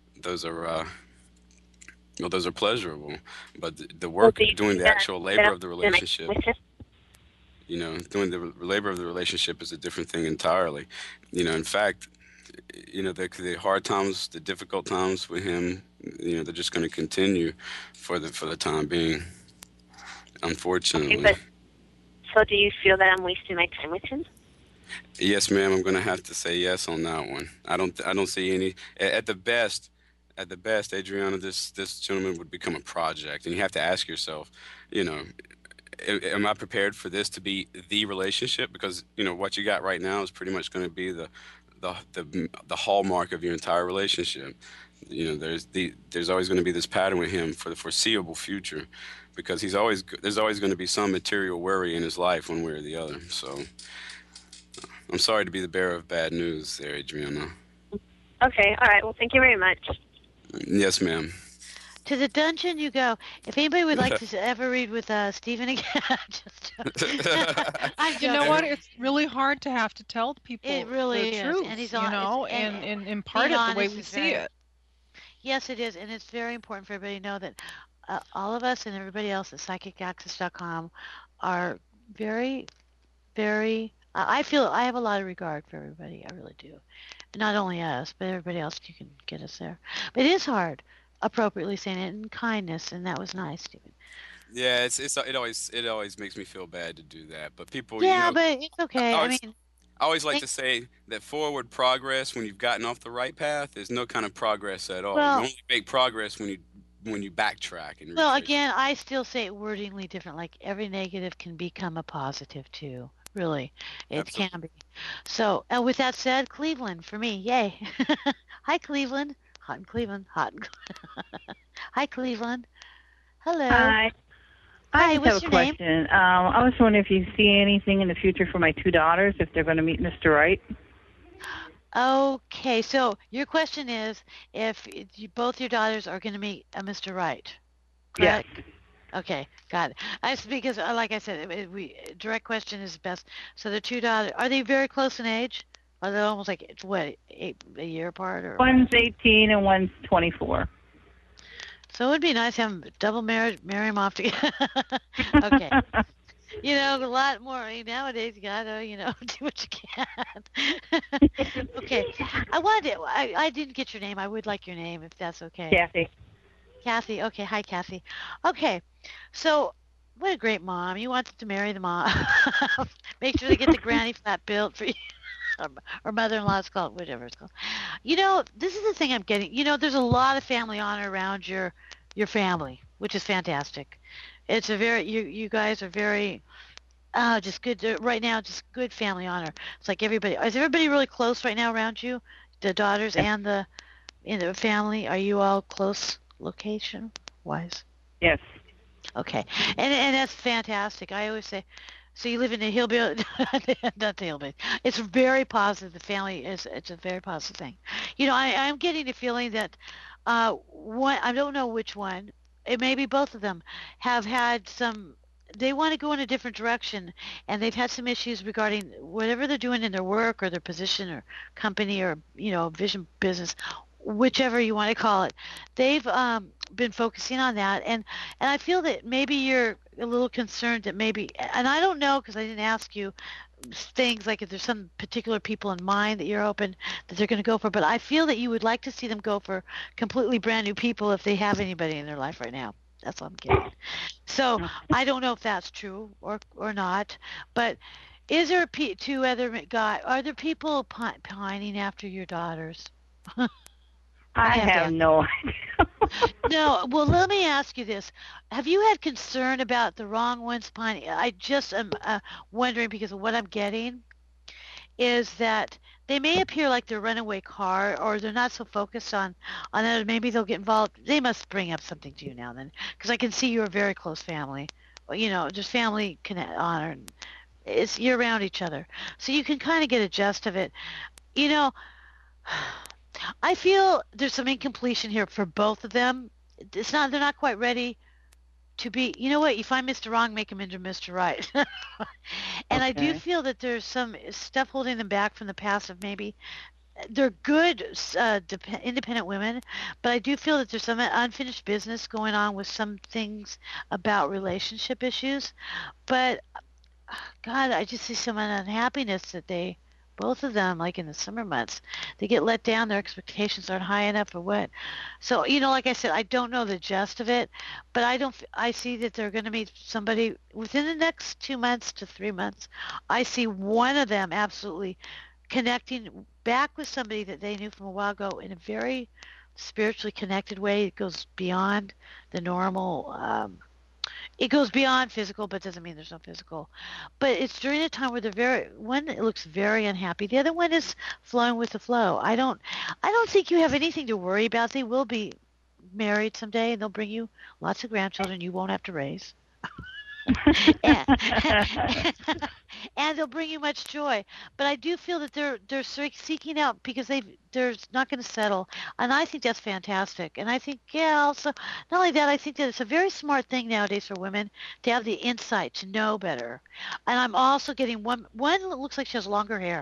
pleasurable. But the work, doing the actual labor of the relationship, doing the labor of the relationship is a different thing entirely. In fact, the hard times, the difficult times with him, they're just going to continue for the time being, unfortunately. Okay, but so do you feel that I'm wasting my time with him? Yes, ma'am. I'm going to have to say yes on that one. I don't see any. At the best, Adriana, this gentleman would become a project, and you have to ask yourself, am I prepared for this to be the relationship? Because what you got right now is pretty much going to be the hallmark of your entire relationship. There's always going to be this pattern with him for the foreseeable future, because there's always going to be some material worry in his life one way or the other. So I'm sorry to be the bearer of bad news there, Adriana. Okay, all right. Well, thank you very much. Yes, ma'am. To the dungeon you go. If anybody would like to ever read with Stephen again, just I'm You know what? It's really hard to have to tell people It really the is, truth, and he's and impart being it the way honest we is see it. Yes, it is, and it's very important for everybody to know that all of us and everybody else at psychicaccess.com are very, very. I feel I have a lot of regard for everybody. I really do. Not only us, but everybody else who can get us there. But it is hard, appropriately saying it in kindness, and that was nice, Stephen. Yeah, it always makes me feel bad to do that. But people, Yeah, but it's okay. I I always like to say that forward progress when you've gotten off the right path is no kind of progress at all. Well- You only make progress when you when you backtrack and Well, retrace. again, I still say it wordingly different. Like every negative can become a positive too. Really, it Absolutely. can be. So, with that said, Cleveland for me, yay! Hi, Cleveland. Hot in Cleveland. Hot. Hi, Cleveland. Hello. Hi. Hi, I just what's have a your name? question. I was wondering if you see anything in the future for my two daughters, if they're going to meet Mr. Right. Okay, so your question is if both your daughters are going to meet a Mr. Right, correct? Yes. Okay, got it. Because, like I said, direct question is best. So the two daughters, are they very close in age? Are they almost like, what, a year apart? Or One's 18 and one's 24. So it would be nice to have them double marry them off together. Okay. A lot more nowadays. You gotta, do what you can. Okay. I didn't get your name. I would like your name if that's okay. Kathy. Kathy. Okay. Hi, Kathy. Okay. So, what a great mom. You wanted to marry the mom. Make sure they get the granny flat built for you. Or mother-in-law's called, whatever it's called. This is the thing I'm getting. There's a lot of family honor around your family, which is fantastic. It's a very, you guys are very, just good, right now, just good family honor. It's like everybody, is everybody really close right now around you? The daughters and the family, are you all close location-wise? Yes. Okay, and that's fantastic. I always say, so you live in the hillbilly, not the hillbilly. It's very positive. The family it's a very positive thing. I'm getting the feeling that one, I don't know which one, it may be both of them, have had some, they want to go in a different direction, and they've had some issues regarding whatever they're doing in their work or their position or company or, vision business, whichever you want to call it. They've been focusing on that, and I feel that maybe you're a little concerned that maybe, and I don't know because I didn't ask you things like if there's some particular people in mind that you're hoping that they're going to go for, but I feel that you would like to see them go for completely brand new people if they have anybody in their life right now. That's what I'm getting. So I don't know if that's true or not, but is there two other guys? Are there people pining after your daughters? I have no idea. No, well, let me ask you this. Have you had concern about the wrong ones pining? I just am wondering because of what I'm getting is that they may appear like they're runaway car or they're not so focused on it. Maybe they'll get involved. They must bring up something to you now and then because I can see you're a very close family. Just family honor. You're around each other. So you can kind of get a gist of it. I feel there's some incompletion here for both of them. They're not quite ready to be, you know what, you find Mr. Wrong, make him into Mr. Right. And I do feel that there's some stuff holding them back from the past of maybe, they're good independent women, but I do feel that there's some unfinished business going on with some things about relationship issues. But, God, I just see some unhappiness that both of them, like in the summer months, they get let down. Their expectations aren't high enough or what. So, like I said, I don't know the gist of it, but I see that they're going to meet somebody within the next 2 months to 3 months. I see one of them absolutely connecting back with somebody that they knew from a while ago in a very spiritually connected way. It goes beyond the normal, it goes beyond physical, but doesn't mean there's no physical. But it's during a time where one looks very unhappy. The other one is flowing with the flow. I don't think you have anything to worry about. They will be married someday, and they'll bring you lots of grandchildren you won't have to raise. And they'll bring you much joy. But I do feel that they're seeking out because they're not going to settle, and I think that's fantastic. And I think also not only that, I think that it's a very smart thing nowadays for women to have the insight to know better. And I'm also getting one that looks like she has longer hair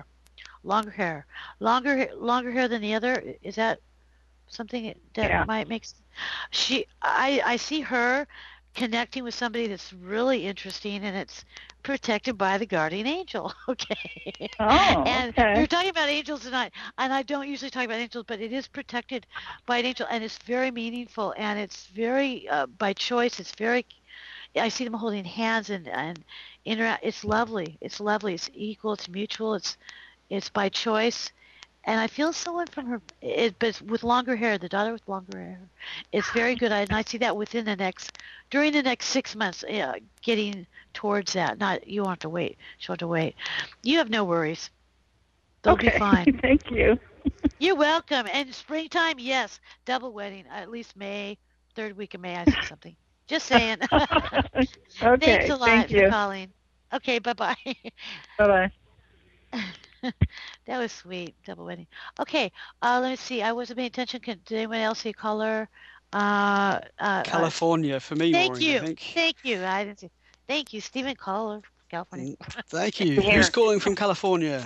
than the other. Is that something that might make? I see her connecting with somebody that's really interesting, and it's protected by the guardian angel. Okay. Oh, and okay. you're talking about angels tonight, and I don't usually talk about angels, but it is protected by an angel, and it's very meaningful, and it's very by choice. It's very. I see them holding hands and interact. It's lovely. It's lovely. It's equal. It's mutual. It's by choice. and I feel someone from her, but with longer hair, the daughter with longer hair. It's very good. And I see that during the next 6 months, getting towards that. Not, you won't have to wait. She'll have to wait. You have no worries. They'll be fine. Thank you. You're welcome. And springtime, yes, double wedding, at least May, third week of May, I see something. Just saying. Okay, Thanks a lot thank for you. calling. Okay, bye-bye. Bye-bye. That was sweet, double wedding. Okay, let me see. I wasn't paying attention. Did anyone else see caller? California for me, Thank Maureen, you. I think. Thank you. I didn't see. Thank you, Stephen Caller, California. Thank you. Who's calling from California?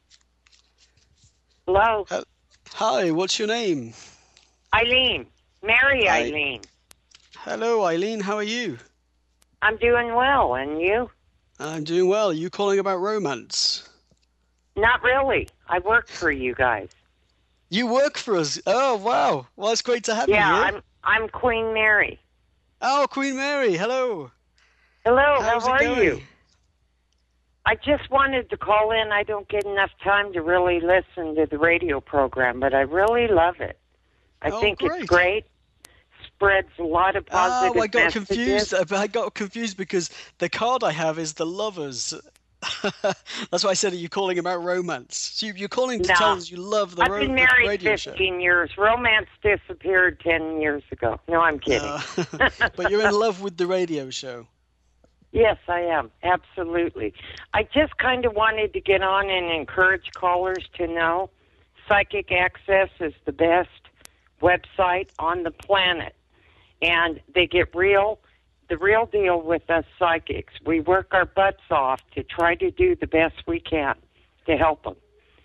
Hello. Hi, what's your name? Eileen. Mary Hi. Eileen. Hello, Eileen. How are you? I'm doing well, and you? I'm doing well. Are you calling about romance? Not really. I work for you guys. You work for us? Oh, wow. Well, it's great to have you here. Yeah, I'm Queen Mary. Oh, Queen Mary. Hello. Hello, How's how it are going? you? I just wanted to call in. I don't get enough time to really listen to the radio program, but I really love it. I think great. it's great. Spreads a lot of positive Oh, I got messages. confused. I got confused because the card I have is the lovers. That's why I said, are you calling about romance? So you're calling to No. tell us you love the I've been married radio 15 years. Romance disappeared 10 years ago. No, I'm kidding. show. But you're in love with the radio show. Yes, I am. Absolutely. I just kind of wanted to get on and encourage callers to know Psychic Access is the best website on the planet. And they get the real deal with us psychics. We work our butts off to try to do the best we can to help them.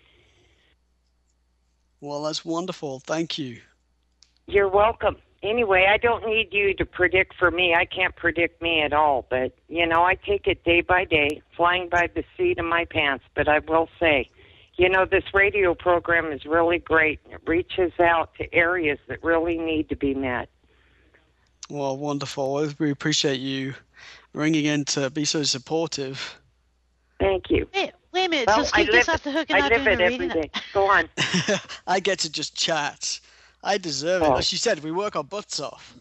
Well, that's wonderful. Thank you. You're welcome. Anyway, I don't need you to predict for me. I can't predict me at all. But, I take it day by day, flying by the seat of my pants. But I will say, this radio program is really great. It reaches out to areas that really need to be met. Well, wonderful. We appreciate you ringing in to be so supportive. Thank you. Wait a minute. Well, so Steve gets off the hook and I not live doing it the every reading? day. Go on. I get to just chat. I deserve it. Oh. As she said, we work our butts off.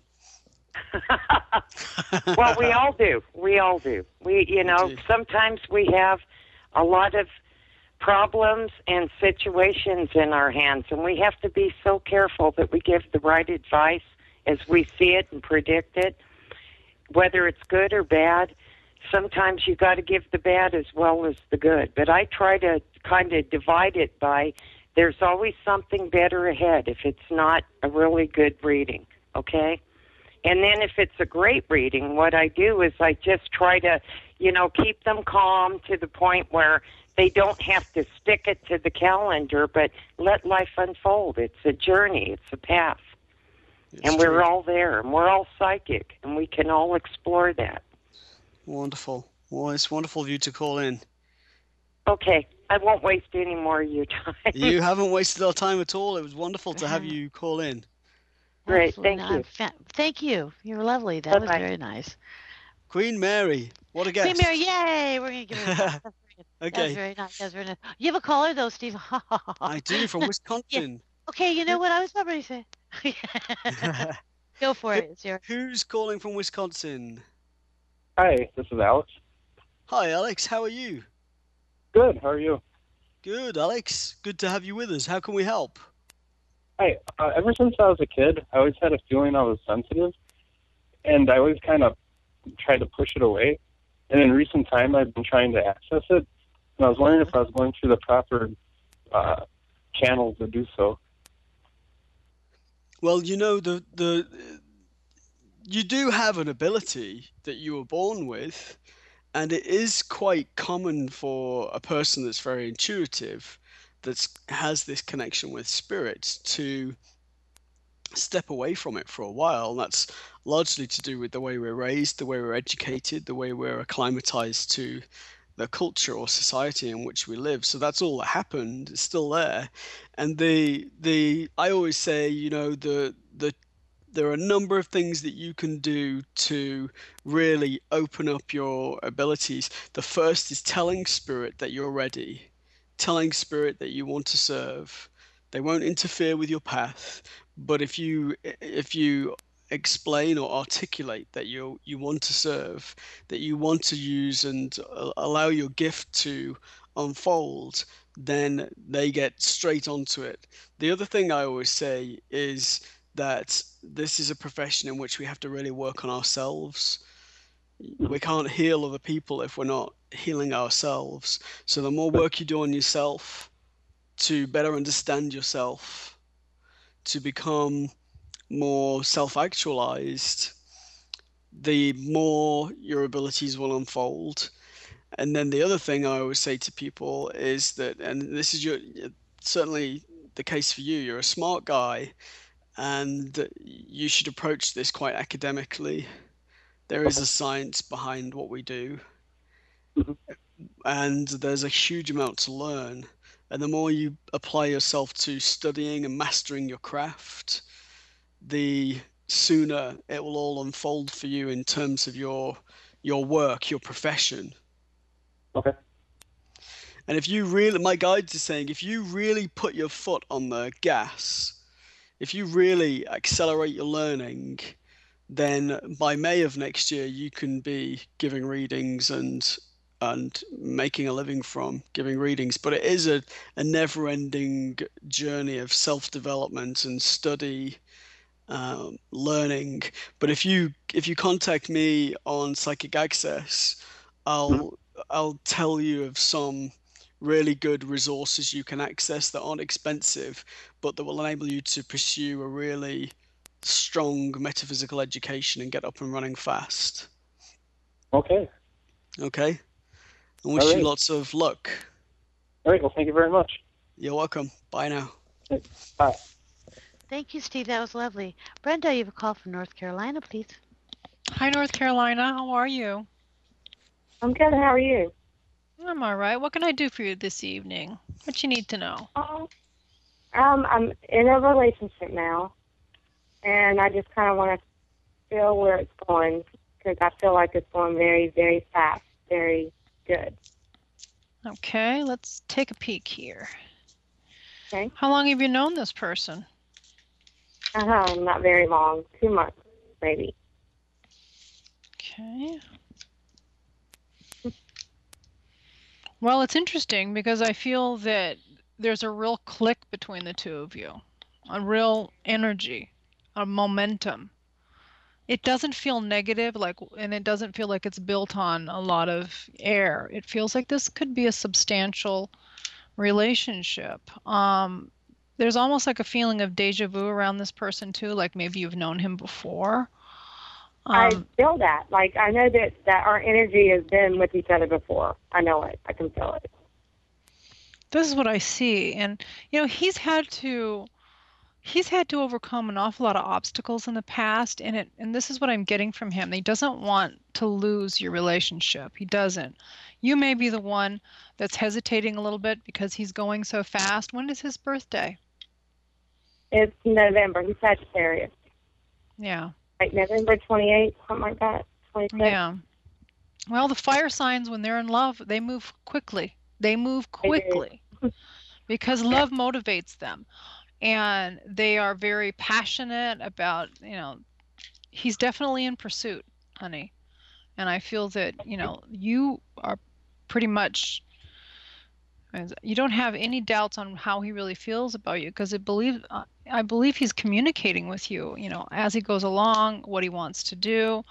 Well, we all do. We all do. Sometimes we have a lot of problems and situations in our hands, and we have to be so careful that we give the right advice as we see it and predict it, whether it's good or bad. Sometimes you got to give the bad as well as the good. But I try to kind of divide it by there's always something better ahead if it's not a really good reading, okay? And then if it's a great reading, what I do is I just try to, keep them calm to the point where they don't have to stick it to the calendar, but let life unfold. It's a journey. It's a path. And we're all there, and we're all psychic, and we can all explore that. Wonderful. Well, it's wonderful of you to call in. Okay. I won't waste any more of your time. You haven't wasted our time at all. It was wonderful to have you call in. Great. Absolutely Thank you. not. Thank you. You're lovely. That was Bye-bye. very nice. Queen Mary. What a guest. Queen Mary, yay! We're going to give her a clap. That's very good. That Okay. was very nice. That was very nice. You have a caller, though, Steve. I do, from Wisconsin. Okay, you know what I was about to say? Go for it. It's your... Who's calling from Wisconsin? Hi, this is Alex. Hi, Alex. How are you? Good. How are you? Good, Alex. Good to have you with us. How can we help? Hi. Ever since I was a kid, I always had a feeling I was sensitive, and I always kind of tried to push it away. And in recent time, I've been trying to access it, and I was wondering if I was going through the proper channels to do so. Well, you do have an ability that you were born with, and it is quite common for a person that's very intuitive, that has this connection with spirit, to step away from it for a while. And that's largely to do with the way we're raised, the way we're educated, the way we're acclimatized to the culture or society in which we live. So that's all that happened. It's still there. And I always say, there are a number of things that you can do to really open up your abilities. The first is telling spirit that you're ready, telling spirit that you want to serve, They won't interfere with your path, but if you explain or articulate that you want to serve, that you want to use and allow your gift to unfold, then they get straight onto it. The other thing I always say is that this is a profession in which we have to really work on ourselves. We can't heal other people if we're not healing ourselves. So the more work you do on yourself to better understand yourself, to become more self-actualized, the more your abilities will unfold. And then the other thing I always say to people is that, and this is certainly the case for you, you're a smart guy, and you should approach this quite academically. There is a science behind what we do, and there's a huge amount to learn. And the more you apply yourself to studying and mastering your craft, the sooner it will all unfold for you in terms of your work, your profession. Okay. And if you really, my guide is saying, if you really put your foot on the gas, if you really accelerate your learning, then by May of next year, you can be giving readings and making a living from giving readings. But it is a never-ending journey of self-development and study, learning. But if you contact me on Psychic Access, I'll tell you of some really good resources you can access that aren't expensive, but that will enable you to pursue a really strong metaphysical education and get up and running fast. Okay. Okay. I wish you lots of luck. All right. Well, thank you very much. You're welcome. Bye now. Bye. Thank you, Steve. That was lovely. Brenda, you have a call from North Carolina, please. Hi, North Carolina. How are you? I'm good. How are you? I'm all right. What can I do for you this evening? What you need to know? I'm in a relationship now, and I just kind of want to feel where it's going, because I feel like it's going very, very fast, very good. Okay, let's take a peek here. Okay. How long have you known this person? Not very long. 2 months, maybe. Okay. Well, it's interesting because I feel that there's a real click between the two of you, a real energy, a momentum. It doesn't feel negative, and it doesn't feel like it's built on a lot of air. It feels like this could be a substantial relationship. There's almost like a feeling of deja vu around this person too, like maybe you've known him before. I feel that. Like, I know that our energy has been with each other before. I know it. I can feel it. This is what I see. And, he's had to overcome an awful lot of obstacles in the past. And this is what I'm getting from him. He doesn't want to lose your relationship. He doesn't. You may be the one that's hesitating a little bit because he's going so fast. When is his birthday? It's November. He's Sagittarius. Yeah. Like November 28th, something like that. 26th. Yeah. Well, the fire signs, when they're in love, they move quickly. They move quickly because love motivates them. And they are very passionate about, he's definitely in pursuit, honey. And I feel that, you are pretty much, you don't have any doubts on how he really feels about you, because I believe he's communicating with you, as he goes along, what he wants to do.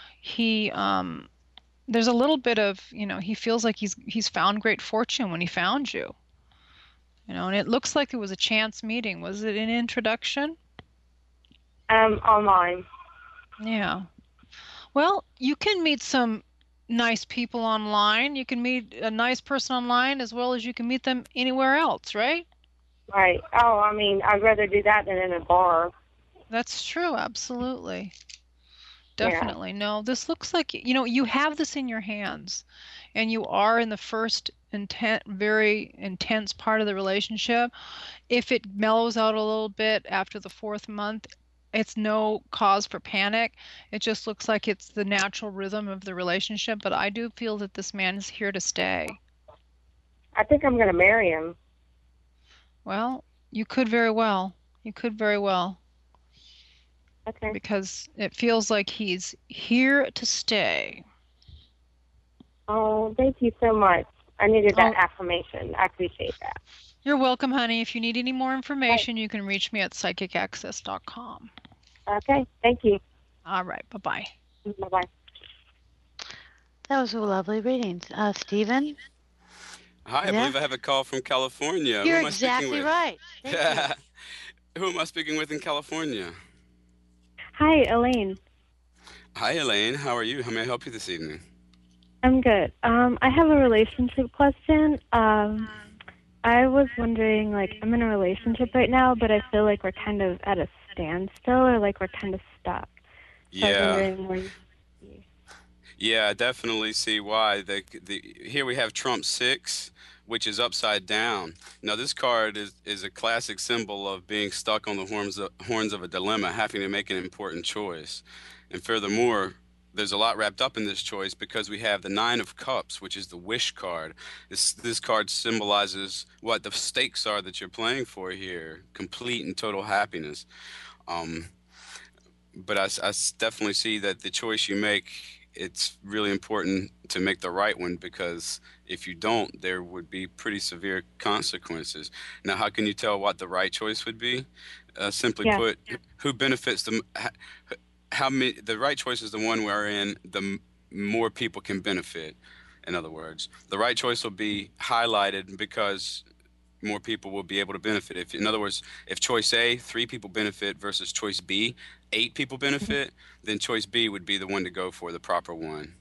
There's a little bit of, he feels like he's found great fortune when he found you. And it looks like it was a chance meeting. Was it an introduction? Online. Yeah. Well, you can meet some nice people online. You can meet a nice person online as well as you can meet them anywhere else, right? Right. Oh, I mean, I'd rather do that than in a bar. That's true. Absolutely. Definitely. Yeah. No, this looks like, you have this in your hands, and you are in the first very intense part of the relationship. If it mellows out a little bit after the 4th month, it's no cause for panic. It just looks like it's the natural rhythm of the relationship. But I do feel that this man is here to stay. I think I'm going to marry him. Well, You could very well. You could very well. Okay. Because it feels like he's here to stay. Oh, thank you so much. I needed that affirmation. I appreciate that. You're welcome, honey. If you need any more information, you can reach me at psychicaccess.com. Okay, thank you. All right, bye-bye. Bye-bye. That was a lovely reading. Stephen? Hi, I believe I have a call from California. You're Who am I speaking exactly with? right. Thank you. Who am I speaking with in California? Hi, Elaine. Hi, Elaine. How are you? How may I help you this evening? I'm good. I have a relationship question. I was wondering, like, I'm in a relationship right now, but I feel like we're kind of at a standstill, or like we're kind of stuck. So I was wondering where you... Yeah, I definitely see why. Here we have Trump 6, which is upside down. Now, this card is a classic symbol of being stuck on the horns of a dilemma, having to make an important choice. And furthermore, there's a lot wrapped up in this choice because we have the 9 of Cups, which is the wish card. This card symbolizes what the stakes are that you're playing for here, complete and total happiness. But I definitely see that the choice you make, it's really important to make the right one, because if you don't, there would be pretty severe consequences. Now, how can you tell what the right choice would be? Simply put, who benefits the... the right choice is the one wherein the more people can benefit. In other words, the right choice will be highlighted because more people will be able to benefit. In other words, if choice A, 3 people benefit, versus choice B, 8 people benefit, then choice B would be the one to go for, the proper one.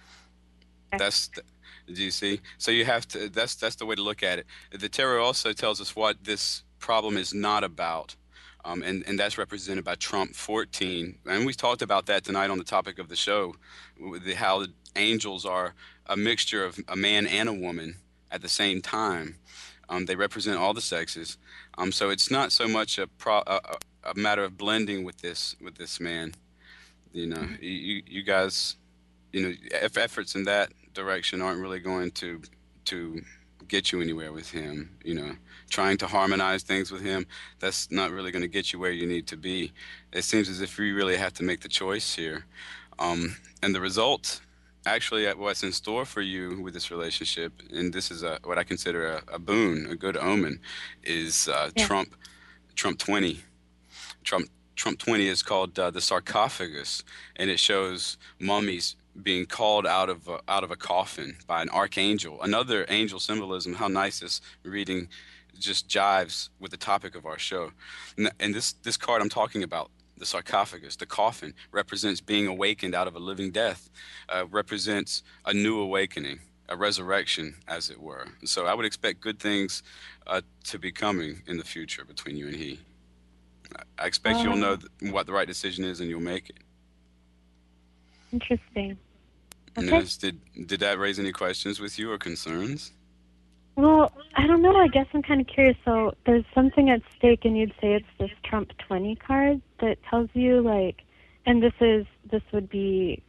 Do you see? So you have to, that's the way to look at it. The tarot also tells us what this problem is not about. And that's represented by Trump 14. And we talked about that tonight on the topic of the show, how the angels are a mixture of a man and a woman at the same time. They represent all the sexes. So it's not so much a matter of blending with this man. You know, you guys, you know, efforts in that direction aren't really going to get you anywhere with him. You know, trying to harmonize things with him, that's not really going to get you where you need to be. It seems as if you really have to make the choice here. And the result, actually, what's in store for you with this relationship, and this is what I consider a boon, a good omen, is Trump 20. Trump 20 is called the sarcophagus, and it shows mummies being called out of a coffin by an archangel. Another angel symbolism. How nice this reading just jives with the topic of our show. And this card I'm talking about, the sarcophagus, the coffin, represents being awakened out of a living death, represents a new awakening, a resurrection, as it were. So I would expect good things to be coming in the future between you and he. I expect you'll know what the right decision is, and you'll make it. Interesting. Okay. Yes. Did that raise any questions with you or concerns? Well, I don't know. I guess I'm kind of curious. So there's something at stake, and you'd say it's this Trump 20 card that tells you, like, and this would be,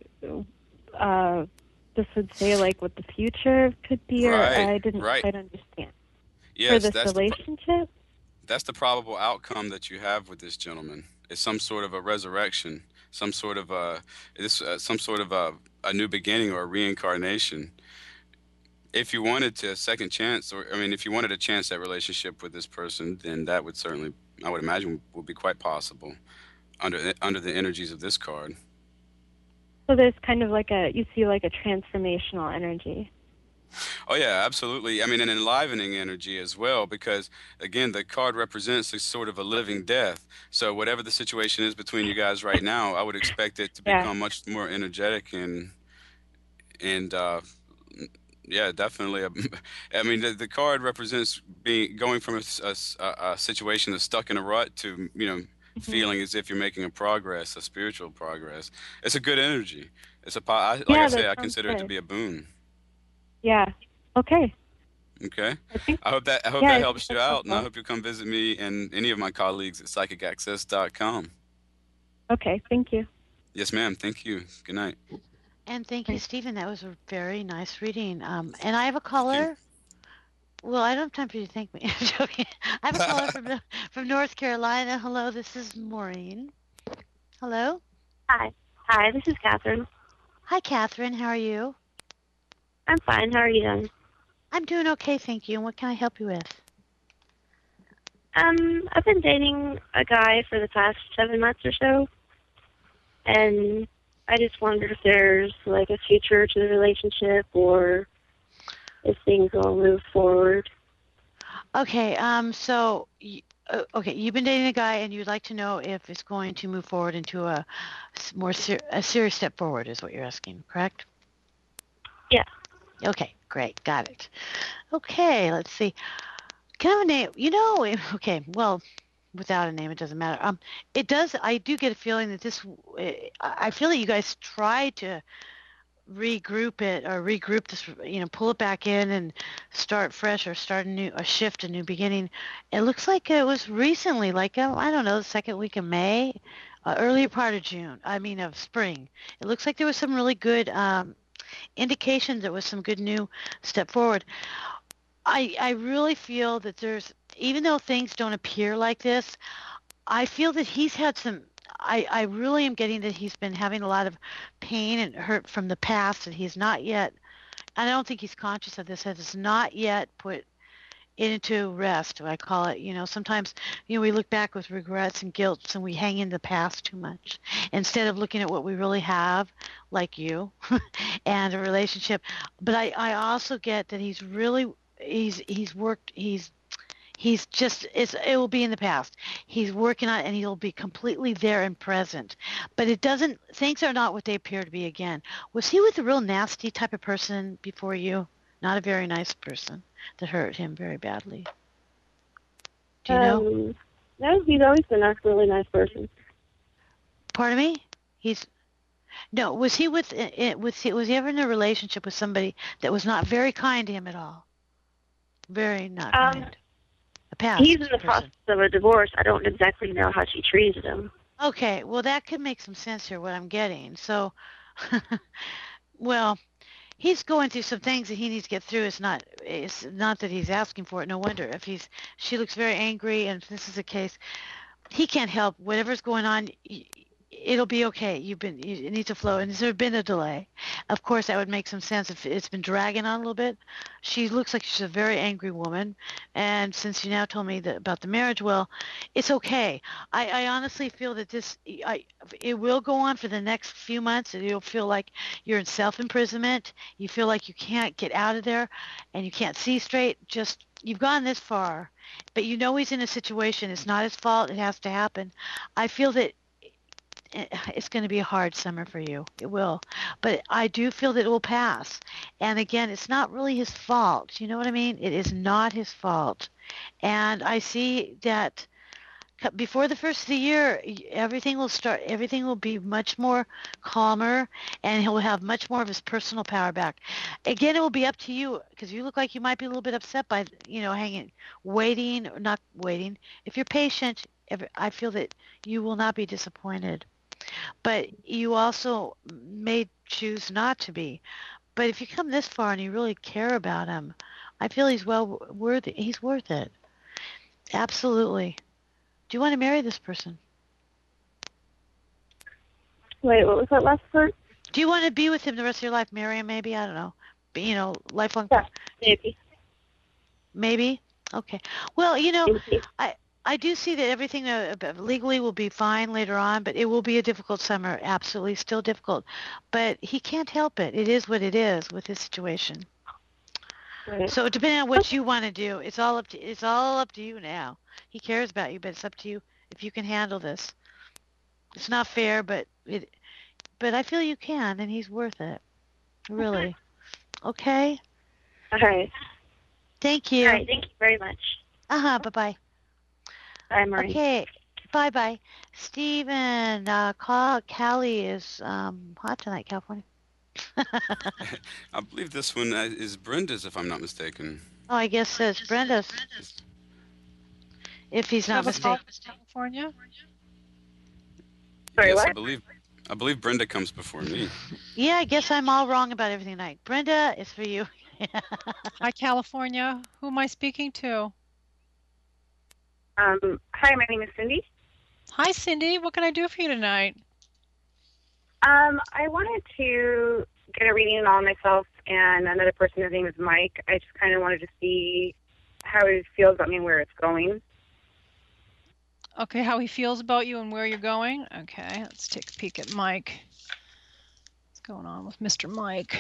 this would say, like, what the future could be, or I didn't quite understand. Yes, for this relationship? That's the probable outcome that you have with this gentleman. It's some sort of a resurrection, some sort of a new beginning or a reincarnation. If you wanted a second chance, if you wanted a chance at relationship with this person, then that would certainly, I would imagine, would be quite possible under the energies of this card. So there's kind of you see like a transformational energy. Oh yeah, absolutely. I mean, an enlivening energy as well, because again, the card represents a sort of a living death. So whatever the situation is between you guys right now, I would expect it to become much more energetic and yeah, definitely. I mean, the card represents going from a situation that's stuck in a rut to, feeling as if you're making a spiritual progress. It's a good energy. It's like I say, I consider it to be a boon. Yeah. Okay. Okay. I hope that helps you out, and I hope you come visit me and any of my colleagues at psychicaccess.com. Okay. Thank you. Yes, ma'am. Thank you. Good night. And thank you, Stephen. That was a very nice reading. And I have a caller Well, I don't have time for you to thank me. I'm joking. I have a caller from North Carolina. Hello, this is Maureen. Hello? Hi. Hi, this is Catherine. Hi, Catherine. How are you? I'm fine. How are you doing? I'm doing okay, thank you. And what can I help you with? I've been dating a guy for the past 7 months or so, and I just wondered if there's like a future to the relationship or if things will move forward. Okay, okay, you've been dating a guy and you'd like to know if it's going to move forward into a a serious step forward is what you're asking, correct? Yeah. Okay, great, got it. Okay, let's see. Can I have a name? Okay, well, without a name, it doesn't matter. It does, I do get a feeling that I feel that you guys tried to regroup this, pull it back in and start fresh or start a new beginning. It looks like it was recently, like, I don't know, the second week of May, earlier part of of spring. It looks like there was some really good indications there was some good new step forward. I really feel that even though things don't appear like this, I feel that he's had I really am getting that he's been having a lot of pain and hurt from the past that he's not yet, I don't think he's conscious of this, has not yet put into rest, I call it. Sometimes, we look back with regrets and guilt and we hang in the past too much instead of looking at what we really have, like you, and a relationship. But I also get that he's it will be in the past. He's working on it and he'll be completely there and present. But things are not what they appear to be again. Was he with a real nasty type of person before you? Not a very nice person that hurt him very badly. Do you know? No, he's always been a really nice person. Pardon me? Was he was he ever in a relationship with somebody that was not very kind to him at all? Very not kind. He's in the process of a divorce. I don't exactly know how she treated him. Okay, well, that could make some sense here, what I'm getting. So, well, he's going through some things that he needs to get through. It's not that he's asking for it. No wonder. She looks very angry, and if this is the case, he can't help. Whatever's going on, it'll be okay. It needs to flow. And there's been a delay. Of course, that would make some sense if it's been dragging on a little bit. She looks like she's a very angry woman. And since you now told me about the marriage, well, it's okay. I honestly feel that it will go on for the next few months. And you'll feel like you're in self-imprisonment. You feel like you can't get out of there and you can't see straight. You've gone this far. But he's in a situation. It's not his fault. It has to happen. I feel that it's going to be a hard summer for you. It will. But I do feel that it will pass. And again, it's not really his fault. You know what I mean? It is not his fault. And I see that before the first of the year, everything will be much more calmer, and he'll have much more of his personal power back. Again, it will be up to you, because you look like you might be a little bit upset by, waiting or not waiting. If you're patient, I feel that you will not be disappointed. But you also may choose not to be. But if you come this far and you really care about him, I feel he's worth it. Absolutely. Do you want to marry this person? Wait, what was that last part? Do you want to be with him the rest of your life? Marry him, maybe? I don't know. Lifelong. Yeah, maybe. Maybe? Okay. Well, I do see that everything legally will be fine later on, but it will be a difficult summer. Absolutely, still difficult. But he can't help it. It is what it is with his situation. Right. So depending on what you want to do, it's all up to you now. He cares about you, but it's up to you if you can handle this. It's not fair, but I feel you can, and he's worth it. Really. Okay? All right. Thank you. All right, thank you very much. Bye-bye. Bye, Marie. Okay. Bye-bye. Stephen, Cali is hot tonight, California. I believe this one is Brenda's, if I'm not mistaken. Oh, I guess it's Brenda's. If he's not mistaken. California? Sorry, yes, what? I believe Brenda comes before me. Yeah, I guess I'm all wrong about everything tonight. Brenda is for you. Hi, California. Who am I speaking to? Hi, my name is Cindy. Hi, Cindy. What can I do for you tonight? I wanted to get a reading on myself and another person. His name is Mike. I just kind of wanted to see how he feels about me and where it's going. Okay, how he feels about you and where you're going? Okay, let's take a peek at Mike. What's going on with Mr. Mike?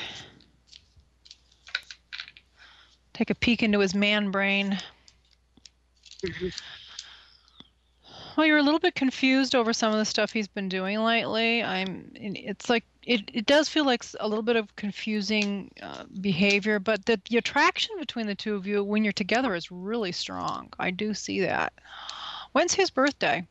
Take a peek into his man brain. Well, you're a little bit confused over some of the stuff he's been doing lately. It's like it does feel like a little bit of confusing behavior, but the attraction between the two of you when you're together is really strong. I do see that. When's his birthday?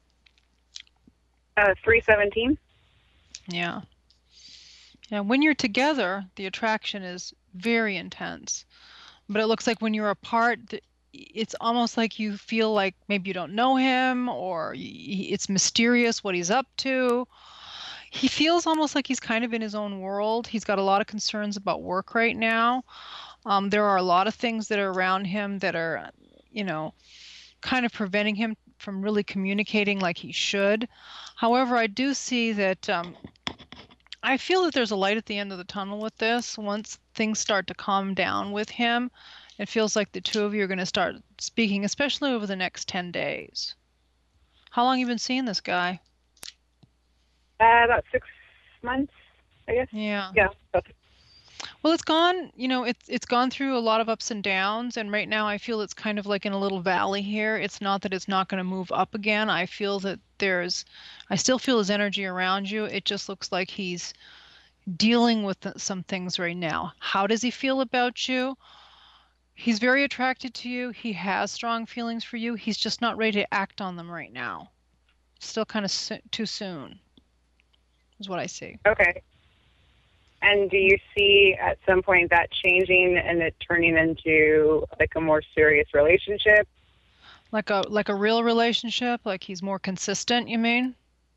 3/17. Yeah. Yeah, when you're together, the attraction is very intense. But it looks like when you're apart, it's almost like you feel like maybe you don't know him, or it's mysterious what he's up to. He feels almost like he's kind of in his own world. He's got a lot of concerns about work right now. There are a lot of things that are around him that are, kind of preventing him from really communicating like he should. However, I do see that I feel that there's a light at the end of the tunnel with this. Once things start to calm down with him, it feels like the two of you are going to start speaking, especially over the next 10 days. How long have you been seeing this guy? About 6 months, I guess. Yeah. Yeah. Well, it's gone, it's gone through a lot of ups and downs, and right now I feel it's kind of like in a little valley here. It's not that it's not going to move up again. I feel that I still feel his energy around you. It just looks like he's dealing with some things right now. How does he feel about you? He's very attracted to you. He has strong feelings for you. He's just not ready to act on them right now. Still kind of too soon, is what I see. Okay. And do you see at some point that changing and it turning into like a more serious relationship? Like a real relationship? Like he's more consistent, you mean?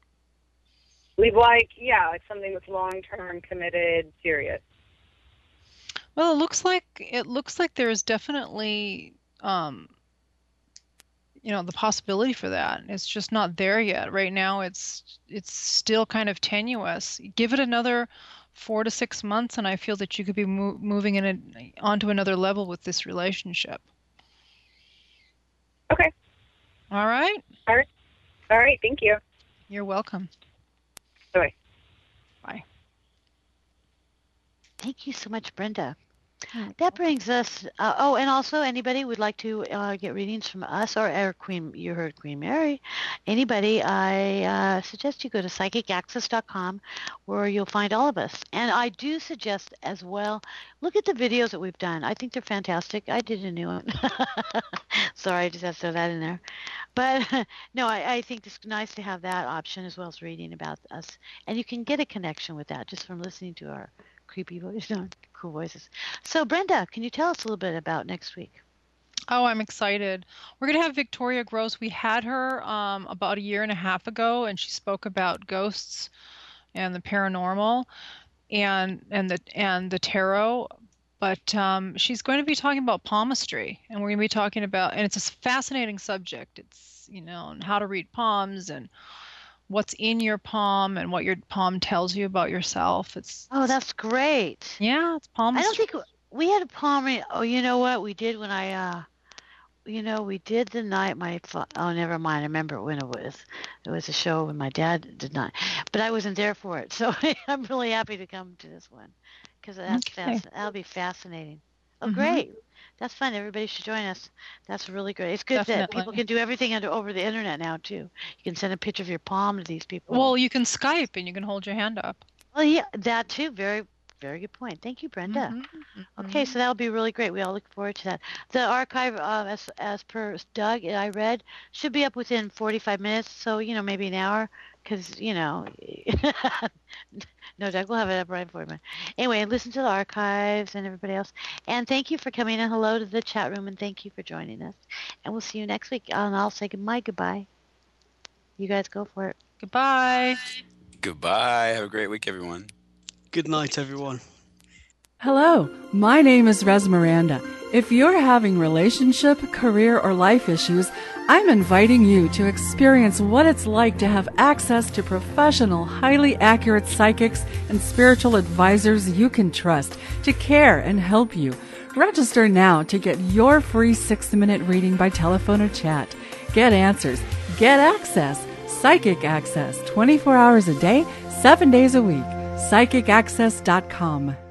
Like something that's long-term, committed, serious. Well, it looks like there's definitely the possibility for that. It's just not there yet. Right now it's still kind of tenuous. Give it another 4 to 6 months and I feel that you could be moving onto another level with this relationship. Okay. All right. All right. Thank you. You're welcome. Bye. Bye. Thank you so much, Brenda. That brings us, and also anybody would like to get readings from us or Queen, you heard Queen Mary, anybody, I suggest you go to psychicaccess.com where you'll find all of us. And I do suggest as well, look at the videos that we've done. I think they're fantastic. I did a new one. Sorry, I just had to throw that in there. But no, I think it's nice to have that option as well as reading about us. And you can get a connection with that just from listening to our creepy voices, cool voices. So Brenda, can you tell us a little bit about next week? Oh, I'm excited. We're going to have Victoria Gross. We had her about 1.5 years ago, and she spoke about ghosts and the paranormal and the tarot. But she's going to be talking about palmistry, and we're going to be talking about, and it's a fascinating subject. It's how to read palms and what's in your palm and what your palm tells you about yourself. That's great. Yeah, it's palmistry. I don't think we had a palm reading. Oh, you know what we did when we did the night never mind. I remember when it was a show when my dad did not, but I wasn't there for it. So I'm really happy to come to this one because that'll be fascinating. Oh, great. That's fun. Everybody should join us. That's really great. It's good that people can do everything over the internet now, too. You can send a picture of your palm to these people. Well, you can Skype and you can hold your hand up. Well, yeah, that too. Very, very good point. Thank you, Brenda. Okay, so that'll be really great. We all look forward to that. The archive, as per Doug, I read, should be up within 45 minutes, so, maybe an hour, because, no, Doug, we'll have it up right for you. Anyway, listen to the archives and everybody else. And thank you for coming in. Hello to the chat room, and thank you for joining us. And we'll see you next week. And I'll say goodbye. You guys go for it. Goodbye. Goodbye. Have a great week, everyone. Good night, everyone. Hello, my name is Res Miranda. If you're having relationship, career, or life issues, I'm inviting you to experience what it's like to have access to professional, highly accurate psychics and spiritual advisors you can trust to care and help you. Register now to get your free 6-minute reading by telephone or chat. Get answers. Get access. Psychic Access, 24 hours a day, 7 days a week. PsychicAccess.com.